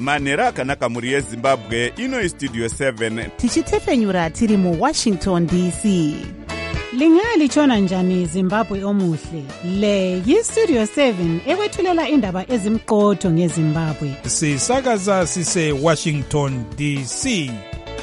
manhero akanaka mhuri yezimbabwe. Ino istudio 7 tichitefenyura tiri muWashington DC. Lingalitshona njani Zimbabwe omuhle? Le yistudio 7 ekwethulela indaba ezimqotho ngeZimbabwe. Sisakaza sise Washington DC.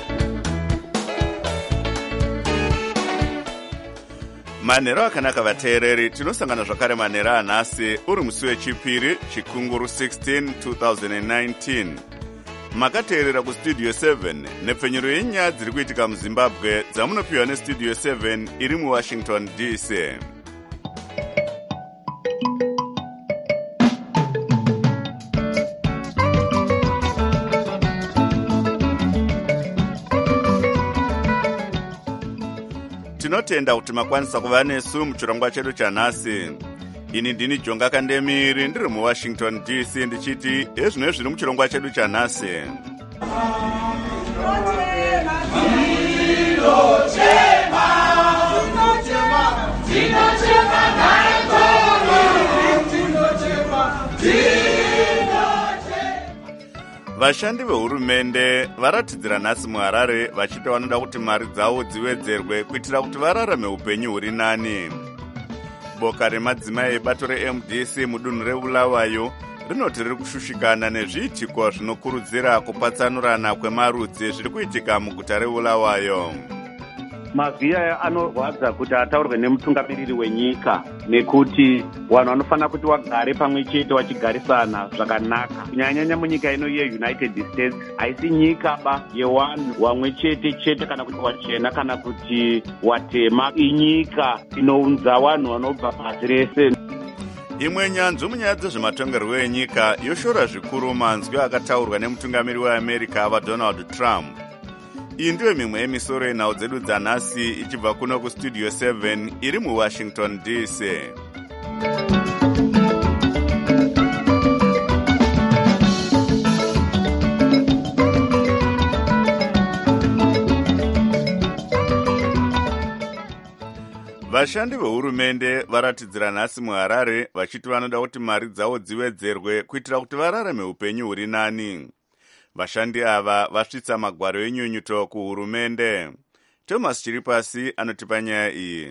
manhero akanaka vateereri, tinosangana zvakare manhero anhasi uri musi wechipiri chikunguru 16 2019. Makateerera kustudio 7 nepfenyuro yenyaya dziri kuitika muzimbabwe dzamunopiwa nestudio 7 iri muWashington DC. Tinotenda kuti makwanisa kuva nesu muchirongwa chedu chanhasi. Ini ndini Jonga Kandemiri ndiri muWashington DC ndichiti ezvino zviri muchirongwa chedu chanhasi. Vashandi vehurumende varatidzira nhasi muHarare vachiti vanoda kuti mari dzavo dziwedzerwe kuitira kuti vararame upenyu huri nani. Boka remadzimai ebato reMDC mudunhu reBulawayo rinoti riri kushushikana nezviitiko zvinokurudzira kupatsanurana kwemarudzi zviri kuitika muguta reBulawayo. Mavhi aya anorwadza kuti ataurwe nemutungamiriri wenyika, nekuti vanhu vanofanira kuti vagare pamwe chete vachigarisana zvakanaka. Kunyanyanya munyika ino yeUnited States haisi nyika ba yevanhu vamwe chete kana kuti vachena kana kuti watema. Inyika inounza vanhu vanobva pasi rese. Imwe nyanzvi munyaya dzezvematongerwo enyika yoshora zvikuru manzwi akataurwa nemutungamiri weAmerica vaDonald Trump. Iyi ndiyo mimwe yemisoro yenhau dzedu dzanhasi ichibva kuno kustudio 7 iri muWashington DC. Vashandi vehurumende varatidzira nhasi muHarare vachiti vanoda kuti mari dzavo dziwedzerwe kuitira kuti vararame upenyu huri nani. Vashandi ava vasvitsa magwaro enyunyuto kuhurumende. Thomas Chiripasi anotipa nyaya iyi.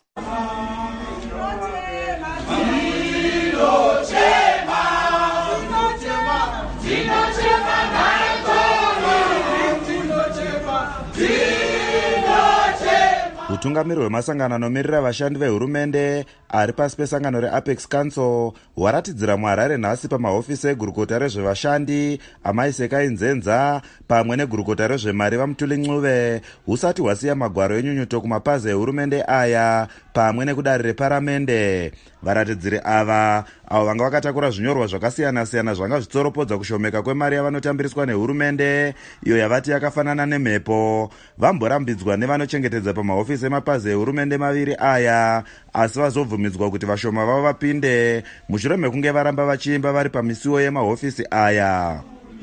Utungamiri hwemasangano anomirira vashandi vehurumende ari pasi pesangano reApex Council hwaratidzira muHarare nhasi pamahofisi egurukota rezvevashandi Amai Sekai Nzenza pamwe negurukota rezvemari vaMutuli Ncube husati hwasiya magwaro enyunyuto kumapazi ehurumende aya pamwe nekudare reparamende. Varatidziri ava avo vanga vakatakura zvinyorwa zvakasiyana-siyana zvanga zvitsoropodza kushomeka kwemari yavanotambiriswa nehurumende iyo yavati yakafanana nemhepo vamborambidzwa nevanochengetedza pamahofisi emapazi ehurumende maviri aya, asi vazobvumidzwa kuti vashoma vavo vapinde mushure mekunge varamba vachiimba vari pamisuwo yemahofisi aya.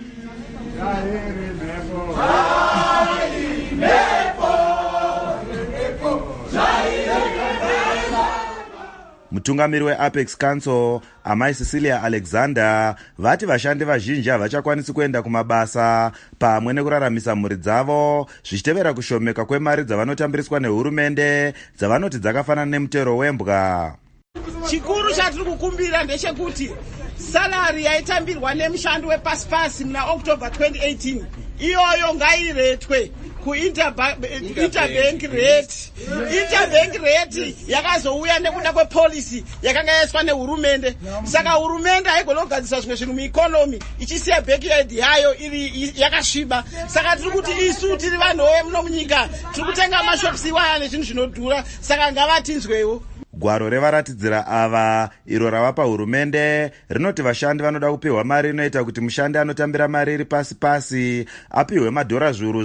Mutungamiri weApex Council Amai Cecilia Alexander vati vashandi vazhinji havachakwanisi kuenda kumabasa pamwe nekuraramisa mhuri dzavo zvichitevera kushomeka kwemari dzavanotambiriswa nehurumende dzavanoti dzakafanana nemutero wembwa. Chikuru chatiri kukumbira ndechekuti salary yaitambirwa nemushandi wepasipasi muna October 2018 iyoyo ngairetwe kuinterbank rate. Interbank rate yakazouya nekuda kwepolicy yakanga yaiswa nehurumende. Saka hurumende haigona kugadzisa zvimwe zvinhu mueconomy ichisiya backyard yayo iri yakasviba. Saka tiri kuti isu tiri vanhu muno munyika tiri kutenga mashops iwaya nezvinhu zvinodhura, saka ngavatinzwewo. Gwaro revaratidzira ava iro ravapa hurumende rinoti vashandi vanoda kupiwa mari inoita kuti mushandi anotambira mari iri pasi apiwe madhora zviuru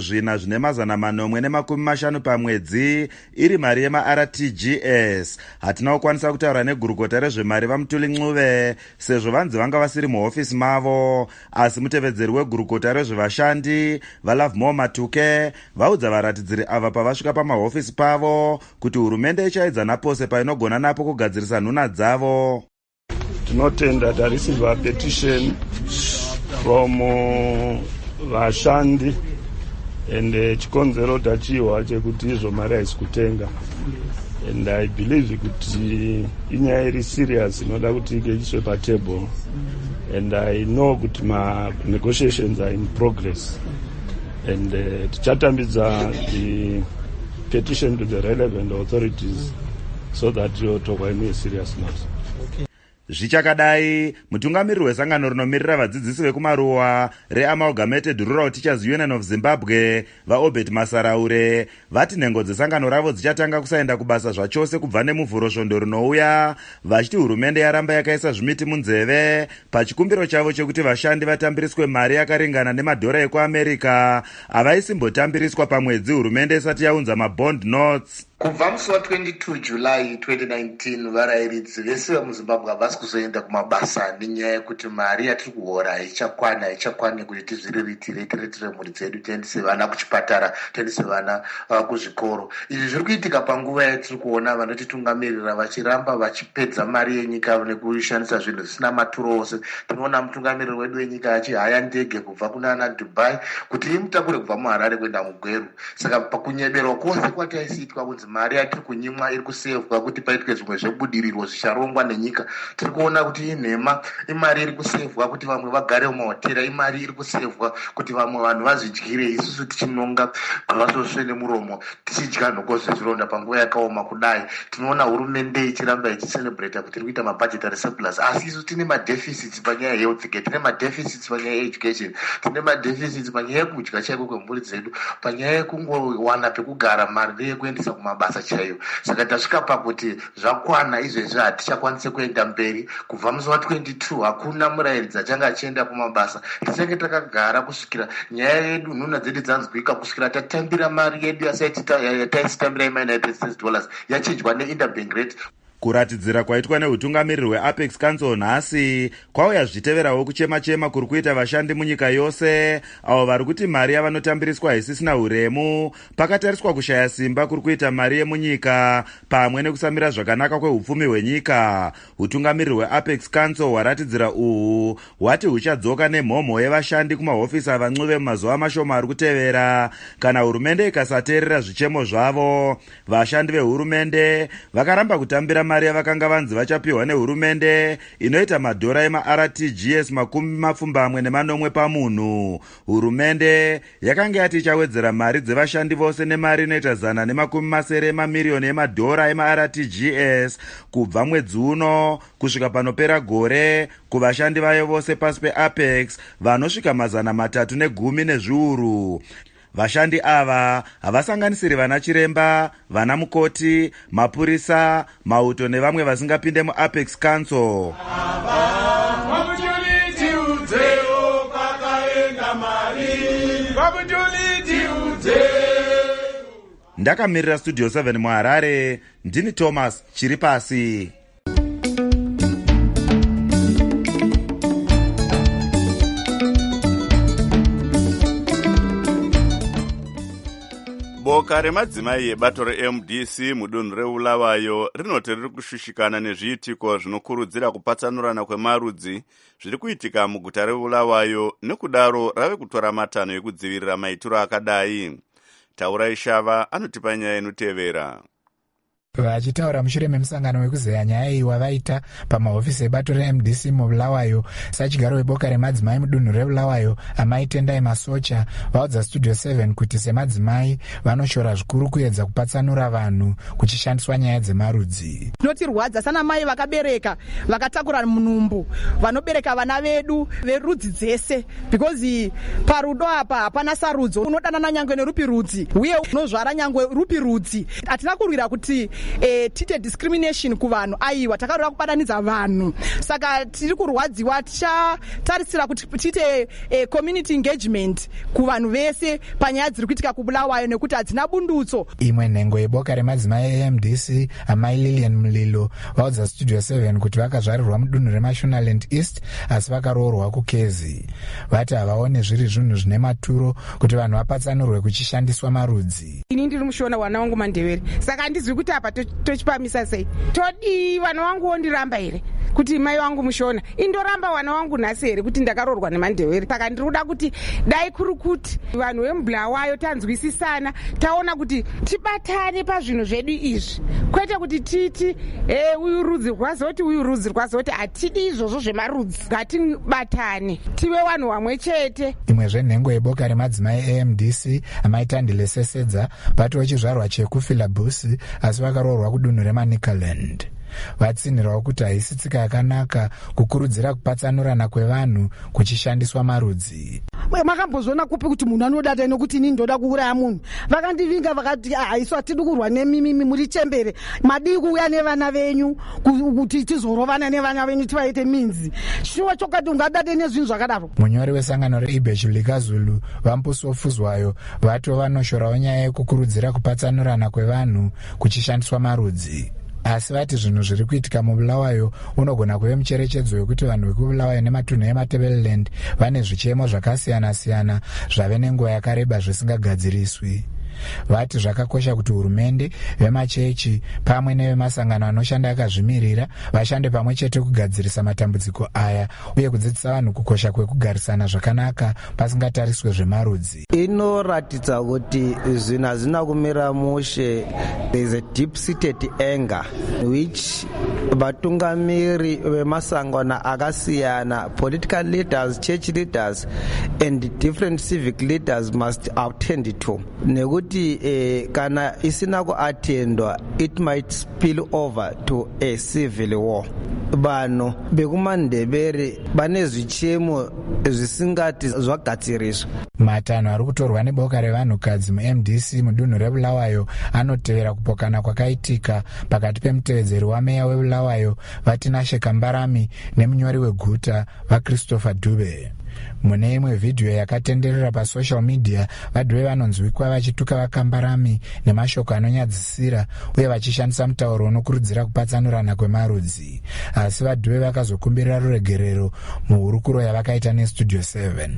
4,450 pamwedzi iri mari yemaRTGS. Hatina kukwanisa kutaura negurukota rezvemari vaMutuli Ncube sezvo vanzi vanga vasiri muhofisi mavo, asi mutevedzeri wegurukota rezvevashandi vaLovemore Matuke vaudza varatidziri ava pavasvika pamahofisi pavo kuti hurumende ichaedza napose painogona napo kugadzirisa nhuna dzavo. Tinotenda tarisirwa petition from vashandi and chikonzero tachiwa chekuti izvo mari haisi kutenga, and I believe kuti inyaya iri serious inoda kuti ichiswe patable, and I know kuti ma negotiations are in progress, and tichatambidza the petition to the relevant authorities so that yotokwa ine serious note. Zvichakadai, mutungamiriri wesangano rinomirira vadzidzisi vekumaruwa reAmalgamated Rural Teachers Union of Zimbabwe vaObert Masaraure vati nhengo dzesangano ravo dzichatanga kusaenda kubasa zvachose kubva nemuvhuro svondo rinouya, vachiti hurumende yaramba yakaisa zvimiti munzeve pachikumbiro chavo chekuti vashandi vatambiriswe mari yakaringana nemadhora ekuAmerica avaisimbotambiritswa pamwedzi hurumende isati yaunza mabond notes. Kubva musi wa22 July 2019 varayiridzi vese vemuzimbabwe havasi kuzoenda kumabasa nenyaya yekuti mari yatiri kuhora haichakwani kuti tizviriritire tiretire mhuri dzedu, tiendese vana kuchipatara, tiendese vana kuzvikoro. Izvi zviri kuitika panguva yatiri kuona vanotitungamirira vachiramba vachipedza mari yenyika nekushandisa zvinhu zvisina maturo ose. Tinoona mutungamiriri wedu wenyika achihaya ndege kubva kunana Dubai kuti imutakure kubva muHarare kuenda muGweru. Saka pakunyeberwa kwose kwataisiitwa kunzi mari yatiri kunyimwa iri kusevhwa kuti paitwe zvimwe zvebudiriro zvicharongwa nenyika, tiri kuona kuti inhema. Imari iri kusevhwa kuti vamwe vagare mumahotera, imari iri kusevhwa kuti vamwe vanhu vazvidyire, isusu tichinonga kwavasosve nemuromo tichidya nhoko zvezvironda panguva yakaoma kudai. Tinoona hurumende ichiramba ichicelebrata kuti iri kuita mabudgetary surplus, asi isu tine madeficits panyaya yehealthcare, tine madeficits panyaya yeeducation, tine madeficits panyaya yekudya chaiko kwemhuri dzedu, panyaya yekungowana pekugara, mari ndeyekuendesa kumabasa chaiyo. Saka tasvika pakuti zvakwana izvezvi hatichakwanisi kuenda mberi. Kubva musi wa22 hakuna murayiridzi achanga achienda kumabasa. Tichange takagara kusvikira nyaya yedu, nhuna dzedu dzanzwika, kusvikira tatambira mari yedu yataisitambira yeMunited States dollars yachinjwa neinterbank rate. Kuratidzira kwaitwa neutungamiriri weApex Council nhasi kwauya zvichiteverawo kuchema-chema kuri kuita vashandi munyika yose avo vari kuti mari yavanotambiriswa haisisina huremu, pakatariswa kushaya simba kuri kuita mari yemunyika pamwe nekusamira zvakanaka kwehupfumi hwenyika. Utungamiriri weApex Council hwaratidzira uhu hwati huchadzoka nemhomho yevashandi kumahofisi avancuve mumazuva mashoma ari kutevera kana hurumende ikasateerera zvichemo zvavo. Vashandi vehurumende vakaramba kutambira mari yavakanga vanzi vachapiwa nehurumende inoita madhora emaRTGS 240 pamunhu. Hurumende yakanga yati ichawedzera mari dzevashandi vose nemari inoita 170 mamirioni emadhora emaRTGS kubva mwedzi uno kusvika panopera gore kuvashandi vayo vose pasi peApex vanosvika 310 nezviuru. Vashandi ava havasanganisiri vana chiremba, vana mukoti, mapurisa, mauto nevamwe vasingapinde muApex Council. Ndakamirira Studio 7 muHarare, ndini Thomas Chiripasi. Boka remadzimai ebato reMDC mudunhu reBulawayo rinoti riri kushushikana nezviitiko zvinokurudzira kupatsanurana kwemarudzi zviri kuitika muguta reBulawayo, nekudaro rave kutora matanho ekudzivirira maitiro akadai. Taurai Shava anotipa nyaya inotevera. Vachitaura mushure memusangano wekuzeya nyaya iyi wavaita pamahofisi ebato reMDC muBulawayo, sachigaro weboka remadzimai mudunhu reBulawayo Amai Tendai Masocha vaudza Studio 7 kuti semadzimai vanoshora zvikuru kuedza kupatsanura vanhu kuchishandiswa nyaya dzemarudzi. Zvinotirwadza sana mai vakabereka vakatakura munumbu vanobereka vana vedu verudzi dzese, because parudo apa hapana sarudzo, unodanana nyangwe nerupi rudzi uye unozvara nyangwe rupi rudzi. Hatina kurwira kuti tite discrimination kuvanhu, aiwa takarora kubatanidza vanhu. Saka tiri kurwadziwa, tichatarisira kuti tite community engagement kuvanhu vese panyaya dziri kuitika kuBulawayo nekuti hadzina bundutso. Imwe nhengo yeboka remadzimai eMDC Amai Lilian Mlilo vaudza Studio 7 kuti vakazvarirwa mudunhu reMashonaland East asi vakaroorwa kuKezi. Vati havaone zviri zvinhu zvine maturo kuti vanhu vapatsanurwe kuchishandiswa marudzi. Ini ndiri mushona wana wangu Mandevere, saka handizvi kuti apa tochipamisa sei. Todi vana vangu vondiramba here kuti mai vangu mushona indoramba wana wangu nhasi here kuti ndakarorwa nemandewere. Saka ndiri kuda kuti dai kuri kuti vanhu veMubulawayo tanzwisisana, taona kuti tibatane pazvinhu zvedu izvi, kwete kuti titi uyu rudzi rwazoti uyu rudzi rwazoti. Hatidi izvozvo zvemarudzi, ngatibatane tive vanhu vamwe chete. Imwe zvenhengo yeboka remadzimai AMDC amaitandile Sesedza vati vechizvarwa chekufilabusi asi vakaroorwa kudunhu reManicaland. Vatsinhirawo kuti haisi tsika yakanaka kukurudzira kupatsanurana kwevanhu kuchishandiswa marudzi. Makambozviona kupi kuti munhu anodata nekuti ini ndoda kuuraya munhu? Vakandivinga vakati haisu hatidi kurwa nemimi, muri chembere, madii kuuya nevana venyu kuti tizorovana nevana venyu tivaite minzi. Shuwa chokati ungadate nezvinhu zvakadaro. Munyori wesangano reIbheshulika Zulu Vampuso Fuzwayo vati vanoshorawo nyaya yekukurudzira kupatsanurana kwevanhu kuchishandiswa marudzi. Asi vati zvinhu zviri kuitika muBulawayo unogona kuve mucherechedzo wekuti vanhu vekuBulawayo nematunhu eMatabeleland vane zvichemo zvakasiyana-siyana zvave nenguva yakareba zvisingagadziriswi. Vati zvakakosha kuti hurumende, vemachechi pamwe nevemasangano anoshanda akazvimirira vashande pamwe chete kugadzirisa matambudziko aya uye kudzidzisa vanhu kukosha kwekugarisana zvakanaka pasingatariswe zvemarudzi. Inoratidza kuti zvinhu hazvina kumira mushe. There is a deep-seated anger which vatungamiri vemasangano akasiyana, political leaders, church leaders and different civic leaders must attend to. Nekuti kana isina kuatendwa, it might spill over to a civil war. Vanhu vekuMandebere vane zvichemo zvisingati zvagadziriswa. Matanho ari kutorwa neboka revanhukadzi muMDC mudunhu reBulawayo anotevera kupokana kwakaitika pakati pemutevedzeri wameya weBulawayo Vatinashe Kambarami nemunyori weguta vaChristopher Dube. Mune imwe vhidhiyo yakatenderera pasocial media, vadhuve vanonzwikwa vachituka vaKambarami nemashoko anonyadzisira uye vachishandisa mutauro unokurudzira kupatsanurana kwemarudzi. Asi vadhuve vakazokumbirira ruregerero muhurukuro yavakaita neStudio 7.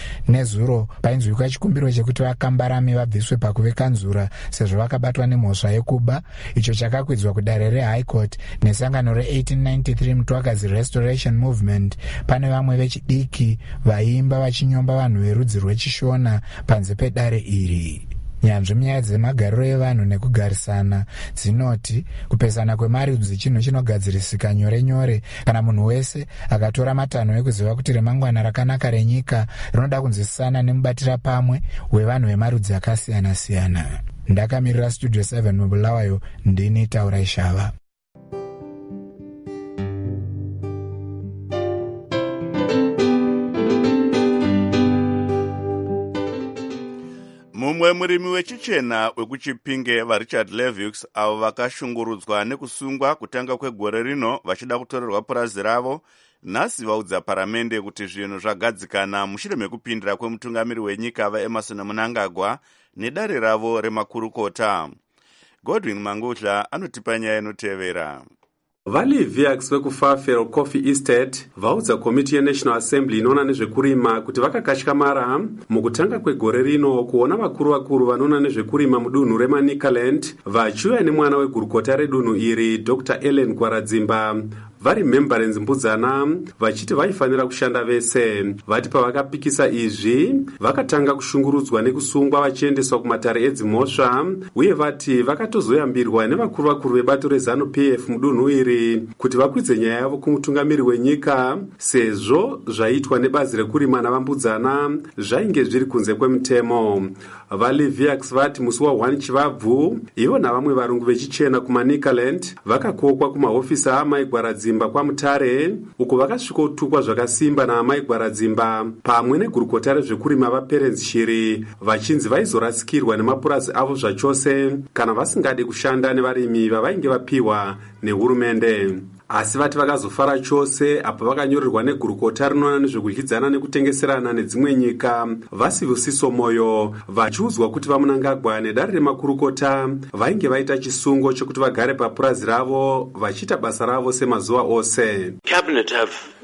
Nezuro painzwikwa chikumbiro chekuti vaKambarami vabviswe pakuvekanzura sezvo vakabatwa nemhosva yekuba, icho chakakwidzwa kudare reHigh Court nesangano re1893 Mutwakazi Restoration Movement. Pane vamwe vechidiki vaimba vachinyomba vanhu verudzi rwechishona panze pedare iri. Nyanzvi munyaya dzemagariro evanhu nekugarisana dzinoti kupesana kwemarudzi chinhu chinogadzirisika nyore nyore kana munhu wese akatora matanho ekuziva kuti remangwana rakanaka renyika rinoda kunzwisisana nemubatira pamwe wevanhu vemarudzi akasiyana-siyana. Ndakamirira Studio 7 muBulawayo, ndini Taura Shava. Mumwe murimi wechichena wekuChipinge vaRichard Leviux avo vakashungurudzwa nekusungwa kutanga kwegore rino vachida kutorerwa purazi ravo, nhasi vaudza paramende kuti zvinhu zvagadzikana mushure mekupindira kwemutungamiri wenyika vaEmmerson Mnangagwa nedare ravo remakurukota. Godwin Mangudla anotipa nyaya inotevera. VaLeviux vekuFarfel Coffee Estate vaudza komiti yeNational Assembly inoona nezvekurima kuti vakakashkamara mukutanga kwegore rino kuona vakuru vanoona nezvekurima mudunhu reManicaland vachiuya nemwana wegurukota redunhu iri Dr. Ellen Kwaradzimba vari membarenzi mbudzana vachiti vaifanira kushanda vese. Vati pavakapikisa izvi vakatanga kushungurudzwa nekusungwa vachiendeswa kumatare edzimhosva uye vati vakatozoyambirwa nevakuru vebato reZANU-PF mudunhu iri kuti vakwidze nyaya yavo kumutungamiri wenyika sezvo zvaitwa nebazi rekurima navambudzana zvainge zviri kunze kwemutemo. VaLeviux vati musi wa1 Chivabvu ivo navamwe varungu vechichena kuManicaland vakakokwa kumahofisi aamai Gwaradzimba kwaMutare uko vakasvikotukwa zvakasimba naamai Gwaradzimba pamwe negurukota rezvekurima vaPerence Shiri vachinzi vaizorasikirwa nemapurazi avo zvachose kana vasingade kushanda nevarimi vavainge vapiwa nehurumende. Asi vati vakazofara chose apo vakanyorerwa negurukota rinoona nezvekudyidzana nekutengeserana nedzimwe nyika vaSivusiso Moyo vachiudzwa kuti vaMnangagwa nedare remakurukota vainge vaita chisungo chekuti vagare papurazi ravo vachiita basa ravo semazuva ose. Cabinet have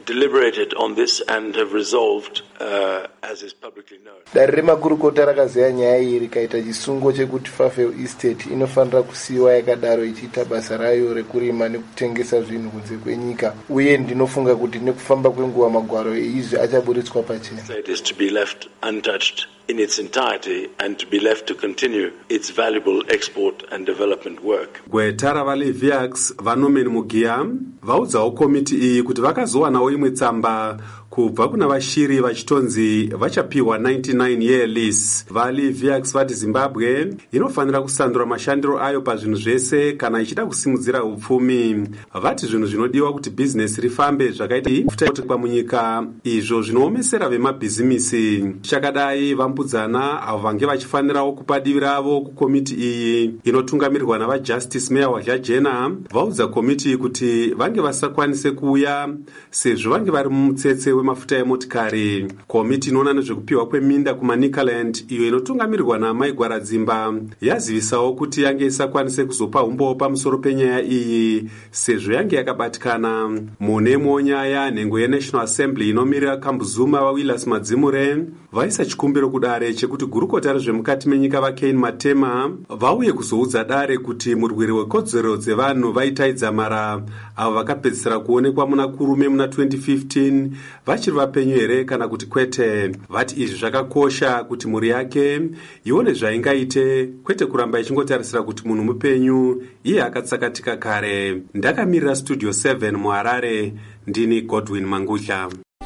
deliberated on this and have resolved, as is publicly known. Dare remakurukota rakazeya nyaya iyi rikaita chisungo chekuti Fairfield Estate inofanira kusiyiwa yakadaro ichiita basa rayo rekurima nekutengesa zvinhu kunze kwenyika, uye ndinofunga kuti nekufamba kwenguva magwaro eizvi achaburitswa pachena. It is to be left untouched in its entirety and to be left to continue its valuable export and development work. Gweta ravaLeviax vaNorman Mugia vaudzawo komiti iyi kuti vakazowanawo imwe tsamba kubva kuna vashiri vachitonzi vachapiwa 99-year lease. VaLeviax vati Zimbabwe inofanira kusandura mashandiro ayo pazvinhu zvese kana ichida kusimudzira upfumi. Vati zvinhu zvinodiwa kuti bhizinesi rifambe zvakaita munyika izvo zvinoomesera vemabhizimisi. Chakadai vambudzana avo vange vachifanirawo kupa divi ravo kukomiti iyi inotungamirirwa navajustice meya waJajena vaudza komiti kuti vange vasakwanise kuuya sezvo vange vari mumutsetse wemafuta emotikari. Komiti inoona nezvekupiwa kweminda kuManicaland iyo inotungamirirwa naMai Gwaradzimba yazivisawo kuti yange isakwanise kuzopa umbo pamusoro penyaya iyi sezvo yange yakabatikana munemwo nyaya. Nhengo yeNational Assembly inomirira Kambuzuma vaWillis Madzimure vaisa chikumbiro kudare chekuti gurukota rezvemukati menyika vaCain Matema vauye kuzoudza dare kuti murwiri wekodzero dzevanhu vaitaidza mara avo vakapedzisira kuonekwa muna kurume muna 2015 vachiri vapenyu here kana kuti kwete. Vati izvi zvakakosha kuti mhuri yake ione zvaingaite, kwete kuramba ichingotarisira kuti munhu mupenyu iye akatsakatika kare. Ndakamirira Studio 7 muHarare, ndini Godwin Mangudla.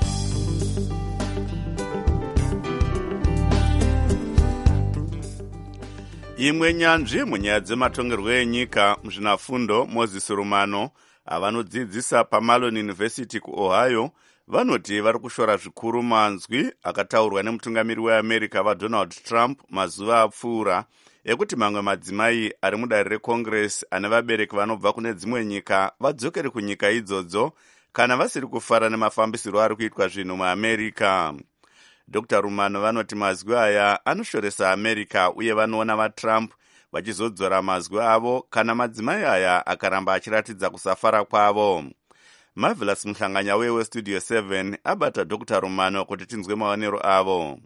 Imwe nyanzvi munyaya dzematongerwo enyika muzvinafundo Moses Rumano avanodzidzisa paMalone University kuOhio vanoti vari kushora zvikuru manzwi akataurwa nemutungamiri weAmerica vaDonald Trump mazuva apfuura ekuti mamwe madzimai ari mudare reCongress ane vabereki vanobva kune dzimwe nyika vadzokere kunyika idzodzo kana vasiri kufara nemafambisiro ari kuitwa zvinhu muAmerica. Dr. Rumano vanoti mazwi aya anoshoresa America uye vanoona vaTrump vachizodzora mazwi avo kana madzimai aya akaramba achiratidza kusafara kwavo. Marvelous Mhlanganya weStudio 7 abata Dr. Rumano kuti tinzwe maonero avo.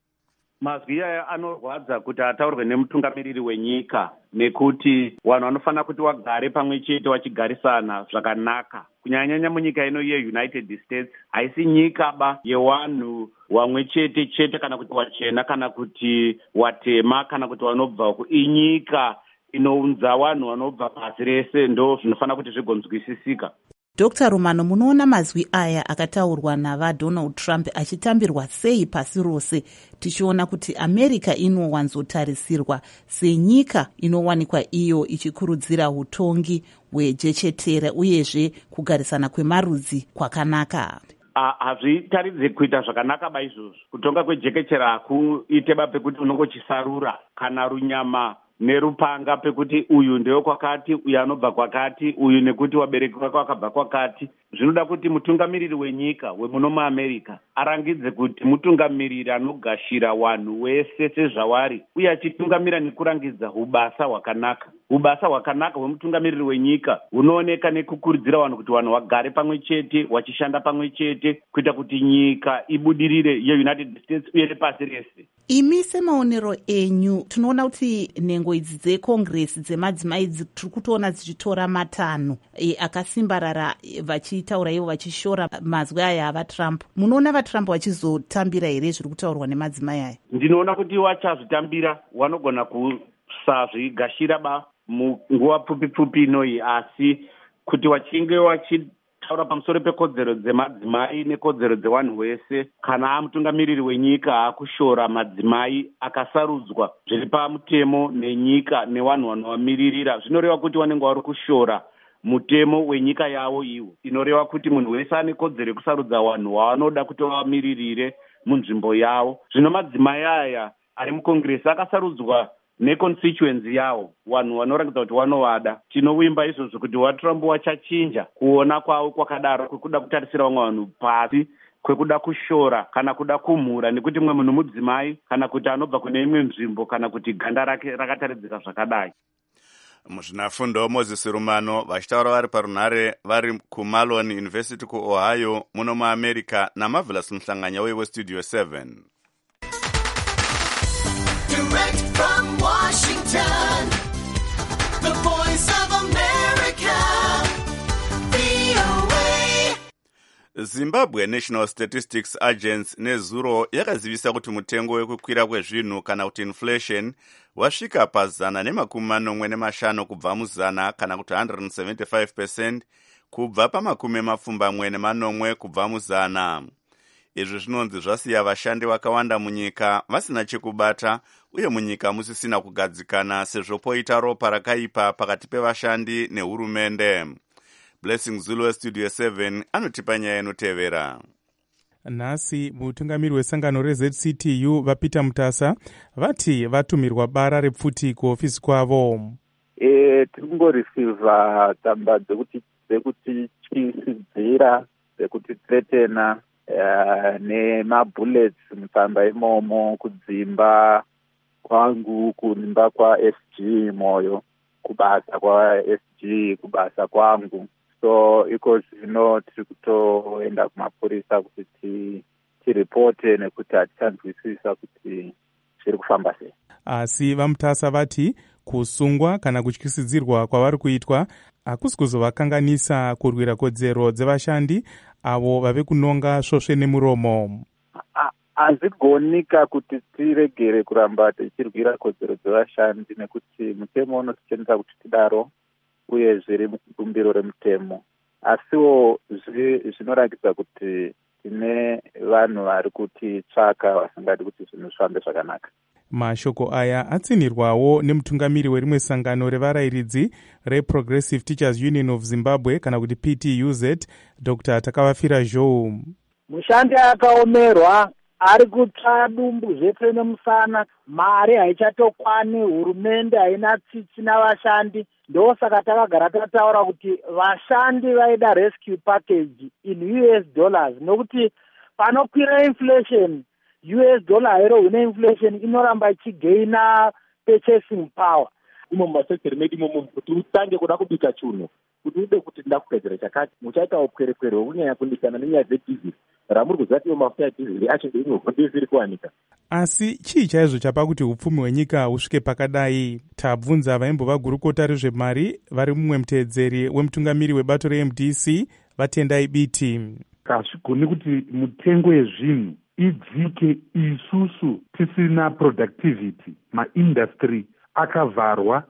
Mazwi aya anorwadza kuti ataurwe nemutungamiriri wenyika nekuti vanhu vanofanira kuti vagare pamwe chete vachigarisana zvakanaka. Kunyanyanya munyika ino yeUnited States haisi nyika ba yevanhu vamwe chete kana kuti wachena kana kuti watema kana kuti vanobva inyika inounza vanhu vanobva pasi rese, ndo zvinofanira kuti zvigonzwisisika. Dr. Rumano, munoona mazwi aya akataurwa navaDonald Trump achitambirwa sei pasi rose, tichiona kuti America inowanzotarisirwa senyika inowanikwa iyo ichikurudzira utongi hwejechetera uyezve kugarisana kwemarudzi kwakanaka? Hazvitaridze kuita zvakanaka ba izvozvo. Kutonga kwejekechera hakuite ba pekuti unongochisarura kana runyama nerupanga pekuti uyu ndewe kwakati, uyu anobva kwakati, uyu nekuti wabereki wake wakabva kwakati. Zvinoda kuti mutungamiriri wenyika wemuno muAmerica arangidze kuti mutungamiriri anogashira vanhu wese sezvavari uye achitungamira nekurangidza ubasa hwakanaka. Ubasa hwakanaka hwemutungamiriri wenyika hunooneka nekukurudzira vanhu kuti vanhu vagare pamwe chete vachishanda pamwe chete kuita kuti nyika ibudirire yeUnited States uye nepasi rese. Imi semaonero enyu tinoona kuti nhengo idzi dzeCongress dzemadzimai tiri kutoona dzichitora matanho akasimbarara vachitaura ivo vachishora mazwi aya avaTrump. Munoona vaTrump vachizotambira here zviri kutaurwa nemadzimai aya? Ndinoona kuti vachazvitambira, vanogona kusazvigashira ba munguva pfupi inoyi, asi kuti vachinge vachitaura pamusoro pekodzero dzemadzimai nekodzero dzevanhu vese, kana amutungamiriri wenyika akushora madzimai akasarudzwa zviri pamutemo nenyika nevanhu vanovamiririra, zvinoreva kuti vanenge vari kushora mutemo wenyika yavo iwo. Inoreva kuti munhu wese ane kodzero yekusarudza vanhu vavanoda kuti vamiririre munzvimbo yavo. Zvino madzimai aya ari muCongress akasarudzwa neconstituency yavo, vanhu vanoratidza kuti vanovada. Tinovimba izvozvo kuti vaTrump vachachinja kuona kwavo kwakadaro kwekuda kutarisira vamwe vanhu pasi, kwekuda kushora kana kuda kumhura nekuti mumwe munhu mudzimai kana kuti anobva kune imwe nzvimbo kana kuti ganda rake rakataridzika zvakadai. muzvinafundo moses rumano vachitaura vari parunhare vari kumalon university kuohio muno muamerica namarvelous muhlanganya westudio 7. Direct from Washington, the voice of America, VOA. Zimbabwe National Statistics Agency nezuro yakazivisa kuti mutengo wekukwira kwezvinhu kana kuti inflation wasvika pa145 kubva muzana kana kuti 175% kubva pa40 kubva muzana. Izvi zvinonzi zvasiya vashandi vakawanda munyika vasina chekubata uye munyika musisina kugadzikana sezvo poita ropa rakaipa pakati pevashandi nehurumende. Blessing Zulu westudio 7 anotipa nyaya inotevera. Nhasi mutungamiri wesangano reZCTU vaPeter Mutasa vati vatumirwa bara repfuti kuofisi kwavo. Tiri kungorisivha tsamba dzekuti chisidzira dzekuti threatena nemabullets mutsamba imomo kudzimba kwangu kunimba kwa SG moyo kubasa kwa SG kubasa kwangu. So iko zvino tiri kutoenda kumapurisa kuti tiripote nekuti hatichanzwisisa kuti zviri kufamba sei. Asi vaMutasa vati kusungwa kana kutyisidzirwa kwavari kuitwa hakusi kuzovakanganisa kurwira kodzero dzevashandi avo vave kunonga svosve nemuromo. Hazvigonika kuti tiregere kuramba tichirwira kodzero dzevashandi nekuti mutemo unotichenesa kuti tidaro uye zviri mukumbiro remutemo. Asiwo zvinoratidza kuti tine vanhu vari kutitsvaka vasingadi kuti zvinhu zvifambe zvakanaka. Mashoko aya atsinirwawo nemutungamiri werimwe sangano revarayiridzi reProgressive Teachers Union of Zimbabwe kana kuti PTUZ, Dr. Takavafira Joe. Mushandi akaomerwa ari kutsva dumbu zvese nemusana, mari haichatokwane, hurumende haina tsitsi navashandi. Ndosaka takagara tataura kuti vashandi vaida rescue package in US dollars nokuti panokwira inflation US dollar hero une inflation inoramba ichigaina purchasing power. Imo mumasektori medu imomo kuti utange kuda kubika chuno kuti ude kuti ndakugadzira chakati muchaita upwerekwere hwekunyanya kundikana nenyaya dzedhiziri ramuri kuzatiwo mafuta edhiziri acho ndezviri kuwanika. Asi chii chaizvo chapa kuti upfumi hwenyika husvike pakadai? Tabvunza vaimbova gurukota rezvemari vari mumwe muteedzeri wemutungamiri webato reMDC Vatendai Biti. Hazvigoni kuti mutengo yezvinhu idzike isusu tisina productivity, maindustry akavharwa,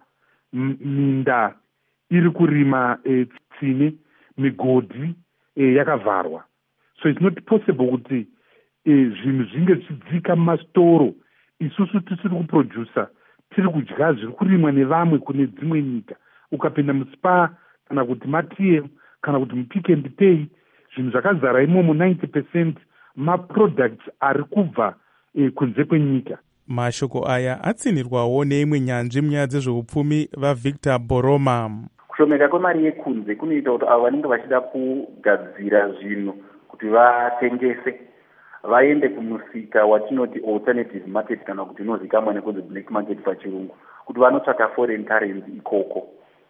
minda iri kurima tsine, migodhi yakavharwa. So it's not possible kuti zvinhu zvinge zvichidzika mumastoro isusu tisiri kuproducer, tiri kudya zviri kurimwa nevamwe kune dzimwe nyika. Ukapinda muSpar kana kuti maTM kana kuti muPick and Pay, zvinhu zvakazara imomo 90% maproducts ari kubva kunze kwenyika. Mashoko aya atsinirwawo neimwe nyanzvi munyaya dzezveupfumi vaVictor Boroma. Kushomeka kwemari yekunze kunoita kuti avo vanenge vachida kugadzira zvinhu kuti vatengese vaende kumusika watinoti alternative market kana kuti unozikamwa nekunzi black market pachirungu, kuti vanotsvaka foreign currency ikoko.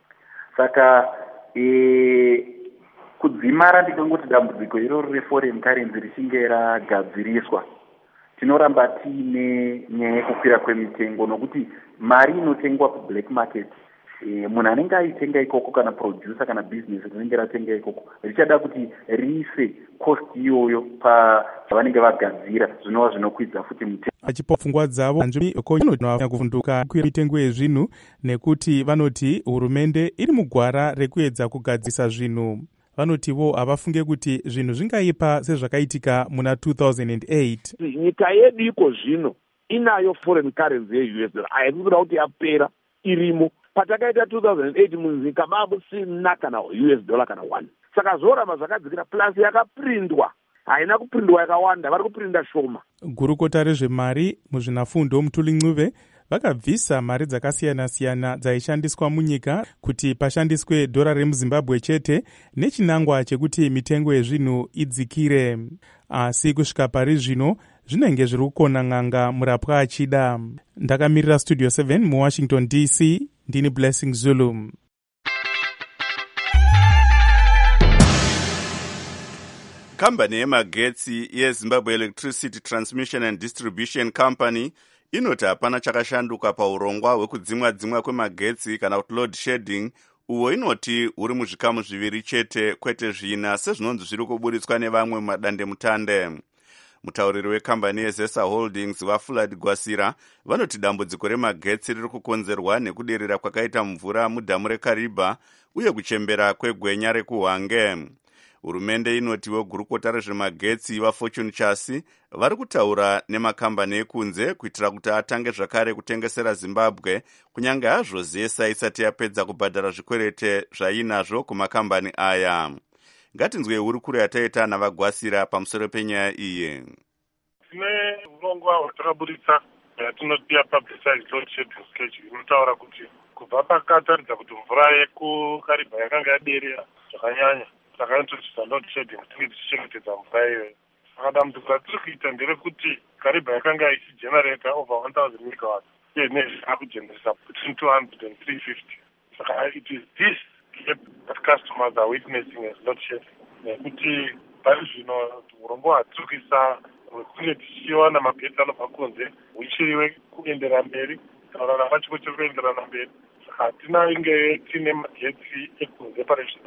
Saka kudzimara ndikangoti dambudziko iroro reforeign currency richinge ragadziriswa, tinoramba tiine nyaya yekukwira kwemitengo nokuti mari inotengwa kublack market, munhu anenge aitenga ikoko kana producer kana business rinenge ratenga ikoko richada kuti riise cost iyoyo pazvavanenge vagadzira, zvinova zvinokwidza futi mutengo. Achipa pfungwa dzavo anzvimbo kuvhunduka kwira mitengo yezvinhu nekuti vanoti hurumende iri mugwara rekuedza kugadzisa zvinhu. Vanotivo havafunge kuti zvinhu zvingaipa sezvakaitika muna 2008. Nyika yedu iko zvino inayo foreign currency yeUS dollar, haikuda kuti yapera, irimo. Patakaita 2008 munyika babusina kana US dollar kana 1. Saka zoramba zvakadzikira plus yakaprindwa. Haina kuprindwa yakawanda, vari kuprinda shoma. Gurukota rezvemari muzvinafundo Mutuli Ncube vakabvisa mari dzakasiyana-siyana dzaishandiswa munyika kuti pashandiswe dhora remuZimbabwe chete nechinangwa chekuti mitengo yezvinhu idzikire. Asi kusvika pari zvino zvinenge zviri kukona n'anga murapwa achida. Ndakamirira Studio 7 muWashington DC, ndini Blessing Zulu. Kambani yemagetsi yeZimbabwe Electricity Transmission and Distribution Company inoti hapana chakashanduka paurongwa hwekudzimwa kwemagetsi kana kuti load shedding, uwo inoti uri muzvikamu zviviri chete kwete zvina sezvinonzi zviri kuburitswa nevamwe mumadandemutande. Mutauriri wekambani yeZesa Holdings vaFulad Gwasira vanoti dambudziko remagetsi riri kukonzerwa nekuderera kwakaita mvura mudhamu reKariba uye kuchembera kwegwenya rekuHwange. Hurumende inotiwo gurukota rezvemagetsi vaFortune Chasi vari kutaura nemakambani ekunze kuitira kuti atange zvakare kutengesera Zimbabwe kunyange hazvo Zesa isati yapedza kubhadhara zvikwerete zvainazvo kumakambani aya. Ngatinzwe hurukuro yataita navaGwasira pamusoro penyaya iyi. Tine urongwa hwatakaburitsa yatinoti yapublicized load shedding schedule inotaura kuti kubva pakataridza kuti mvura yekuKariba yakanga yaderera zvakanyanya saka introducisa load shedding tinenge tichichengetedza mvura iyoyo. Saka dambudziko ratiri kuita nderekuti Kariba yakanga ichigenerata over 1000 megawatts uye nezvi akugeneresa between 200 and 350. Saka it is this that customers are witnessing as load shedding. Nekuti pari zvino urongwa hwatiri kuisa hwekunge tichiwana magetsi anobva kunze huchiriwe kuendera mberi kana ramba chikochiri kuenderana mberi. Saka hatina inge tine magetsi ekunze pari zvino.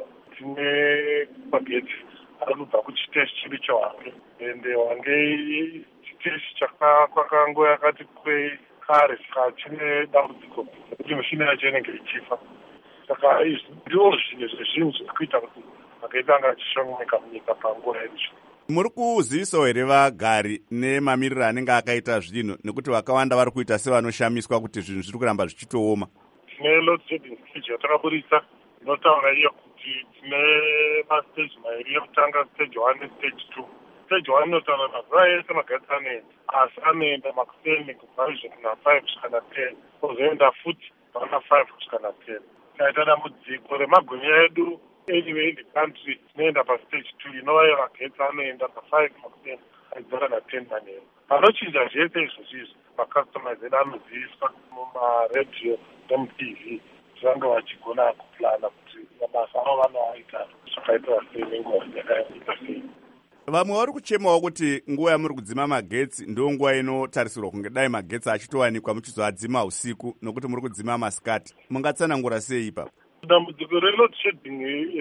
Tine magetsi ari kubva kuchiteshi chipi cheHwange ende Hwange chiteshi chakangova yakati kwei kare, saka chine dambudziko nekuti mishini yacho inenge ichifa. Saka izvi ndiwo zvinhu zvezvinhu zviri kuita kuti magetsi anga achishongomeka munyika panguva yedu. Muri kuzivisawo here vagari nemamiriro anenge akaita zvinhu nekuti vakawanda vari kuita sevanoshamiswa kuti zvinhu zviri kuramba zvichitooma? Tine load shedding schedule yatakaburisa inotaura iyo kuti tine mastage mairi ekutanga stage 1 nestage 2. Stage 1 inotaura mazuva ese magetsi anoenda asi anoenda makuseni kubva zvikuna 5 kusvikana 10 kozoenda futi vana 5 kusvikana 10. Taita dambudziko remagwinya edu anyway in the country tinoenda pastage 2 inova iyo magetsi anoenda pa5 makuseni aidzora na10 manheru. Panochinja zvese izvozvizvi macustomers edu anoziviswa mumaredhiyo nemutv zvanga vachigona kuplana kuti mabasa avo vanoaita zvakaitwa sei nenguva yakaita sei. Vamwe vari kuchemawo kuti nguva yamuri kudzima magetsi ndo nguva inotarisirwa kunge dai magetsi achitowanikwa muchizoadzima usiku nokuti muri kudzima masikati. Mungatsanangura sei ipapo? Dambudziko reload shedding